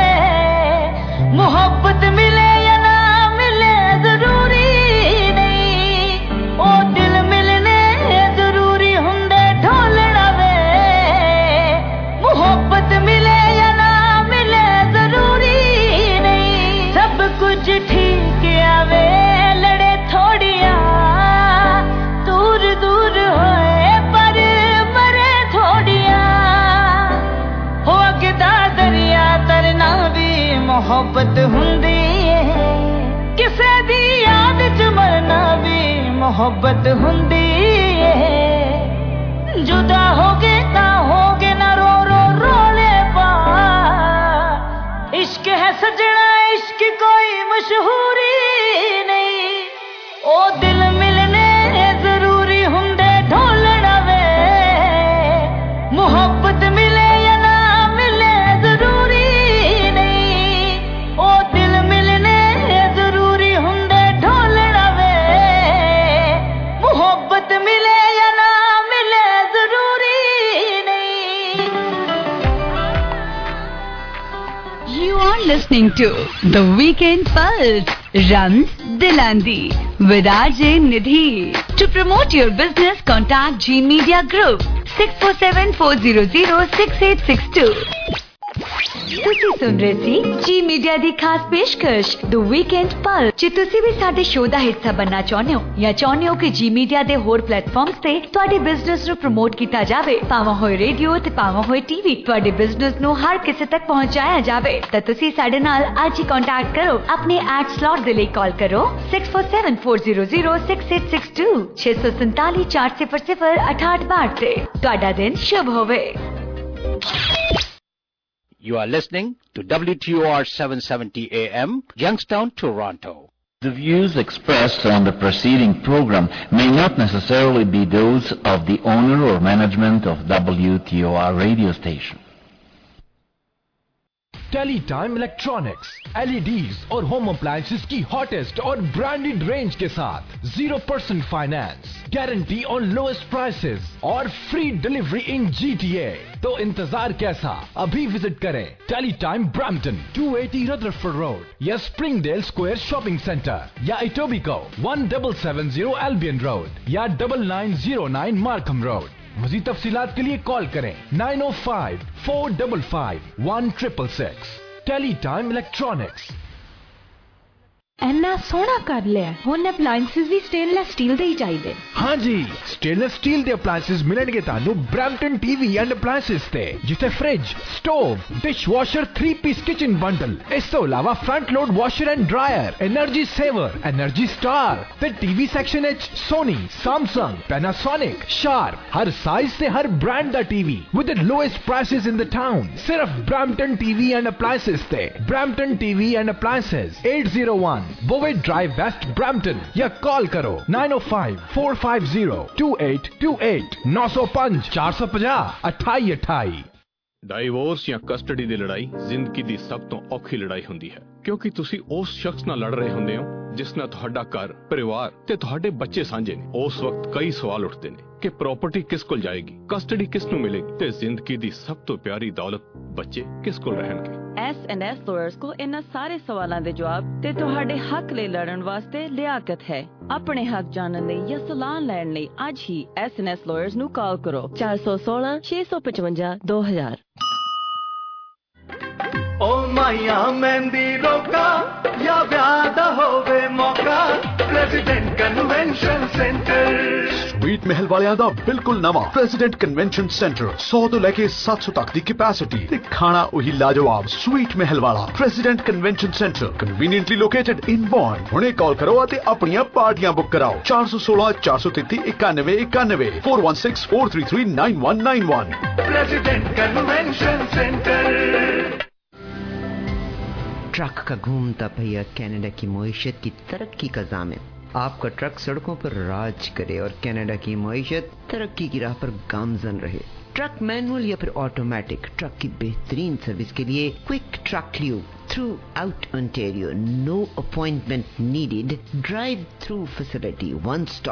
ਮੁਹੱਬਤ ਮਿਲੇ ਜਾਂ ਨਾ ਮਿਲੇ ਜ਼ਰੂਰੀ ਨਹੀਂ, ਉਹ ਦਿਲ ਮਿਲਨੇ ਜ਼ਰੂਰੀ ਹੁੰਦੇ ਢੋਲਣਾ ਵੇ, ਮੁਹੱਬਤ ਮਿਲੇ ਜਾਂ ਨਾ ਮਿਲੇ ਜ਼ਰੂਰੀ ਨਹੀਂ, ਸਭ ਕੁਝ ਠੀਕ ਆਵੇ ਲੜੇ ਥੋੜੀਆਂ ਦੂਰ ਦੂਰ ਹੋਏ ਪਰ ਮਰੇ ਥੋੜੀਆਂ, ਹੋ ਅਗਦਾ ਦਰਿਆ ਤਰਨਾ ਵੀ ਮੁਹੱਬਤ ਹੁੰਦੀ ਏ, ਕਿਸੇ ਦੀ ਯਾਦ 'ਚ ਮਰਨਾ ਵੀ ਮੁਹੱਬਤ ਹੁੰਦੀ ਏ, ਜੁਦਾ ਹੋ ਗਏ ਤਾਂ ਹੋ ਗਏ ਨਾ ਰੋ ਰੋ ਰੋਲੇ ਪਾ, इश्क है सजना इश्क कोई मशहूरी नहीं, ओ दिल मिलने जरूरी हुंदे ढोलना वे, मुहब्बत मिले या ना मिले जरूरी नहीं, ओ दिल मिलने जरूरी हुंदे ढोलना वे, मुहब्बत मिले या ना मिले जरूरी नहीं। You are listening to The Weekend Pulse, Rams Dilandi, with RJ Nidhi. To promote your business, contact G Media Group, 6474006862. ਤੁਸੀਂ ਸੁਣ ਰਹੇ ਸੀ ਜੀ ਮੀਡੀਆ ਦੀ ਖਾਸ ਪੇਸ਼ਕਸ਼ ਦ ਵੀਕਐਂਡ ਪਲ। ਜੇ ਤੁਸੀਂ ਵੀ ਸਾਡੇ ਸ਼ੋਅ ਦਾ ਹਿੱਸਾ ਬਣਨਾ ਚਾਹੁੰਦੇ ਹੋ ਜਾਂ ਚਾਹੁੰਦੇ ਹੋ ਕਿ ਜੀ ਮੀਡੀਆ ਦੇ ਹੋਰ ਪਲੇਟਫਾਰਮਸ ਤੇ ਤੁਹਾਡੇ ਬਿਜ਼ਨਸ ਨੂੰ ਪ੍ਰਮੋਟ ਕੀਤਾ ਜਾਵੇ, ਭਾਵੇਂ ਹੋਏ ਰੇਡੀਓ ਤੇ ਭਾਵੇਂ ਹੋਏ ਟੀਵੀ, ਤੁਹਾਡੇ ਬਿਜ਼ਨਸ ਨੂੰ ਹਰ ਕਿਸੇ ਤੱਕ ਪਹੁੰਚਾਇਆ ਜਾਵੇ, ਤਾਂ ਤੁਸੀਂ ਸਾਡੇ ਨਾਲ ਅੱਜ ਹੀ ਕੰਟੈਕਟ ਕਰੋ। ਆਪਣੇ ਐਡ ਸਲੌਟ ਦੇ ਲਈ ਕਾਲ ਕਰੋ 6474006862 647 400 6862 ਤੇ। ਤੁਹਾਡਾ ਦਿਨ ਸ਼ੁਭ ਹੋਵੇ। You are listening to WTOR 770 AM, Youngstown, Toronto. The views expressed on the preceding program may not necessarily be those of the owner or management of WTOR radio station. Teletime electronics, LEDs और home appliances की hottest और branded range के साथ 0% finance, guarantee on lowest prices और free delivery in GTA। तो इंतजार कैसा, अभी विजिट करें टेलीटाइम ब्रैम्पटन 280 रदरफोर्ड रोड या स्प्रिंगडेल स्क्वायर शॉपिंग सेंटर या इटोबिको 1770 एल्बियन रोड या 9909 मार्कम रोड। मज़ीद तफसीलात के लिए कॉल करें 905-455-1666। Teletime electronics. ਇੰਨਾ ਸੋਹਣਾ ਕਰ ਲਿਆ, ਹੁਣ ਅਪਲਾਈਐਂਸਸ ਵੀ ਸਟੇਨਲੈਸ ਸਟੀਲ ਦੇ ਹੀ ਚਾਹੀਦੇ। ਹਾਂਜੀ, ਸਟੇਨਲੈਸ ਸਟੀਲ ਦੇ ਅਪਲਾਈਐਂਸਸ ਮਿਲਣਗੇ ਤੁਹਾਨੂੰ ਬ੍ਰੈਂਪਟਨ TV ਐਂਡ ਅਪਲਾਈਐਂਸਸ ਤੇ, ਜਿੱਥੇ fridge, stove, dishwasher three piece kitchen bundle, ਇਸ ਤੋਂ ਇਲਾਵਾ front load washer and dryer, energy saver, energy star ਤੇ TV ਸੈਕਸ਼ਨ ਵਿੱਚ ਸੋਨੀ, ਸੈਮਸੰਗ, ਪੈਨਾਸੋਨਿਕ, ਸ਼ਾਰਪ, ਹਰ ਸਾਈਜ਼ ਤੇ ਹਰ ਬ੍ਰਾਂਡ ਦਾ TV with the lowest prices in the town. ਸਿਰਫ ਬ੍ਰੈਂਪਟਨ TV ਐਂਡ ਅਪਲਾਈਐਂਸਸ ਤੇ। Brampton TV and appliances 801 Bovey Drive West, Brampton, या call करो 905-450-2828 905 450 2828। ਡਾਈਵੋਰਸ ਜਾਂ ਕਸਟਡੀ ਦੀ ਲੜਾਈ ਜ਼ਿੰਦਗੀ ਦੀ ਸਭ ਤੋਂ ਔਖੀ ਲੜਾਈ ਹੁੰਦੀ ਹੈ, ਕਿਉਂਕਿ ਤੁਸੀਂ ਉਸ ਸ਼ਖਸ ਨਾਲ ਲੜ ਰਹੇ ਹੁੰਦੇ ਹੋ ਜਿਸ ਨਾਲ ਤੁਹਾਡਾ ਘਰ, ਪਰਿਵਾਰ ਤੇ ਤੁਹਾਡੇ ਬੱਚੇ ਸਾਂਝੇ ਨੇ। ਉਸ ਵਕਤ ਕਈ ਸਵਾਲ ਉੱਠਦੇ ਨੇ ਕਿ ਪ੍ਰਾਪਰਟੀ ਕਿਸ ਕੋਲ ਜਾਏਗੀ, ਕਸਟਡੀ ਕਿਸ ਨੂੰ ਮਿਲੇਗੀ ਤੇ ਜ਼ਿੰਦਗੀ ਦੀ ਸਭ ਤੋਂ ਪਿਆਰੀ ਦੌਲਤ ਬੱਚੇ ਕਿਸ ਕੋਲ ਰਹਿਣਗੇ। S&S ਲਾਇਰਸ ਕੋ ਇਹਨਾਂ ਸਾਰੇ ਸਵਾਲਾਂ ਦੇ ਜਵਾਬ ਤੇ ਤੁਹਾਡੇ ਹੱਕ ਲਈ ਲੜਨ ਵਾਸਤੇ ਲਿਆਕਤ ਹੈ। ਆਪਣੇ ਹੱਕ ਜਾਣਨ ਲਈ ਜਾਂ ਸਲਾਹ ਲੈਣ ਲਈ ਅੱਜ ਹੀ S&S ਲਾਇਰਸ ਨੂੰ ਕਾਲ ਕਰੋ 416 655 2000। ओ माया मेहंदी रोका या ब्याह होवे मौका, प्रेसिडेंट कन्वेंशन सेंटर। स्वीट महल वालियां दा बिल्कुल नवा प्रेसिडेंट कन्वेंशन सेंटर 100 तो लेके 700 तक दी कैपेसिटी ते खाना वही लाजवाब स्वीट महल वाला president convention centre conveniently located in Bond. हुणे कॉल करो ते अपनियां पार्टियां बुक कराओ 416 433 91 91 416 433 9191। President convention centre. ट्रक का घूमता पहिया कनाडा की मईशत की तरक्की का ज़ामिन। आपका ट्रक सड़कों पर राज करे और कनाडा की मईशत तरक्की की राह पर गामजन रहे। ट्रक मैनुअल या फिर ऑटोमेटिक, ट्रक की बेहतरीन सर्विस के लिए quick truck lube throughout Ontario. No appointment needed. Drive-through facility. One-stop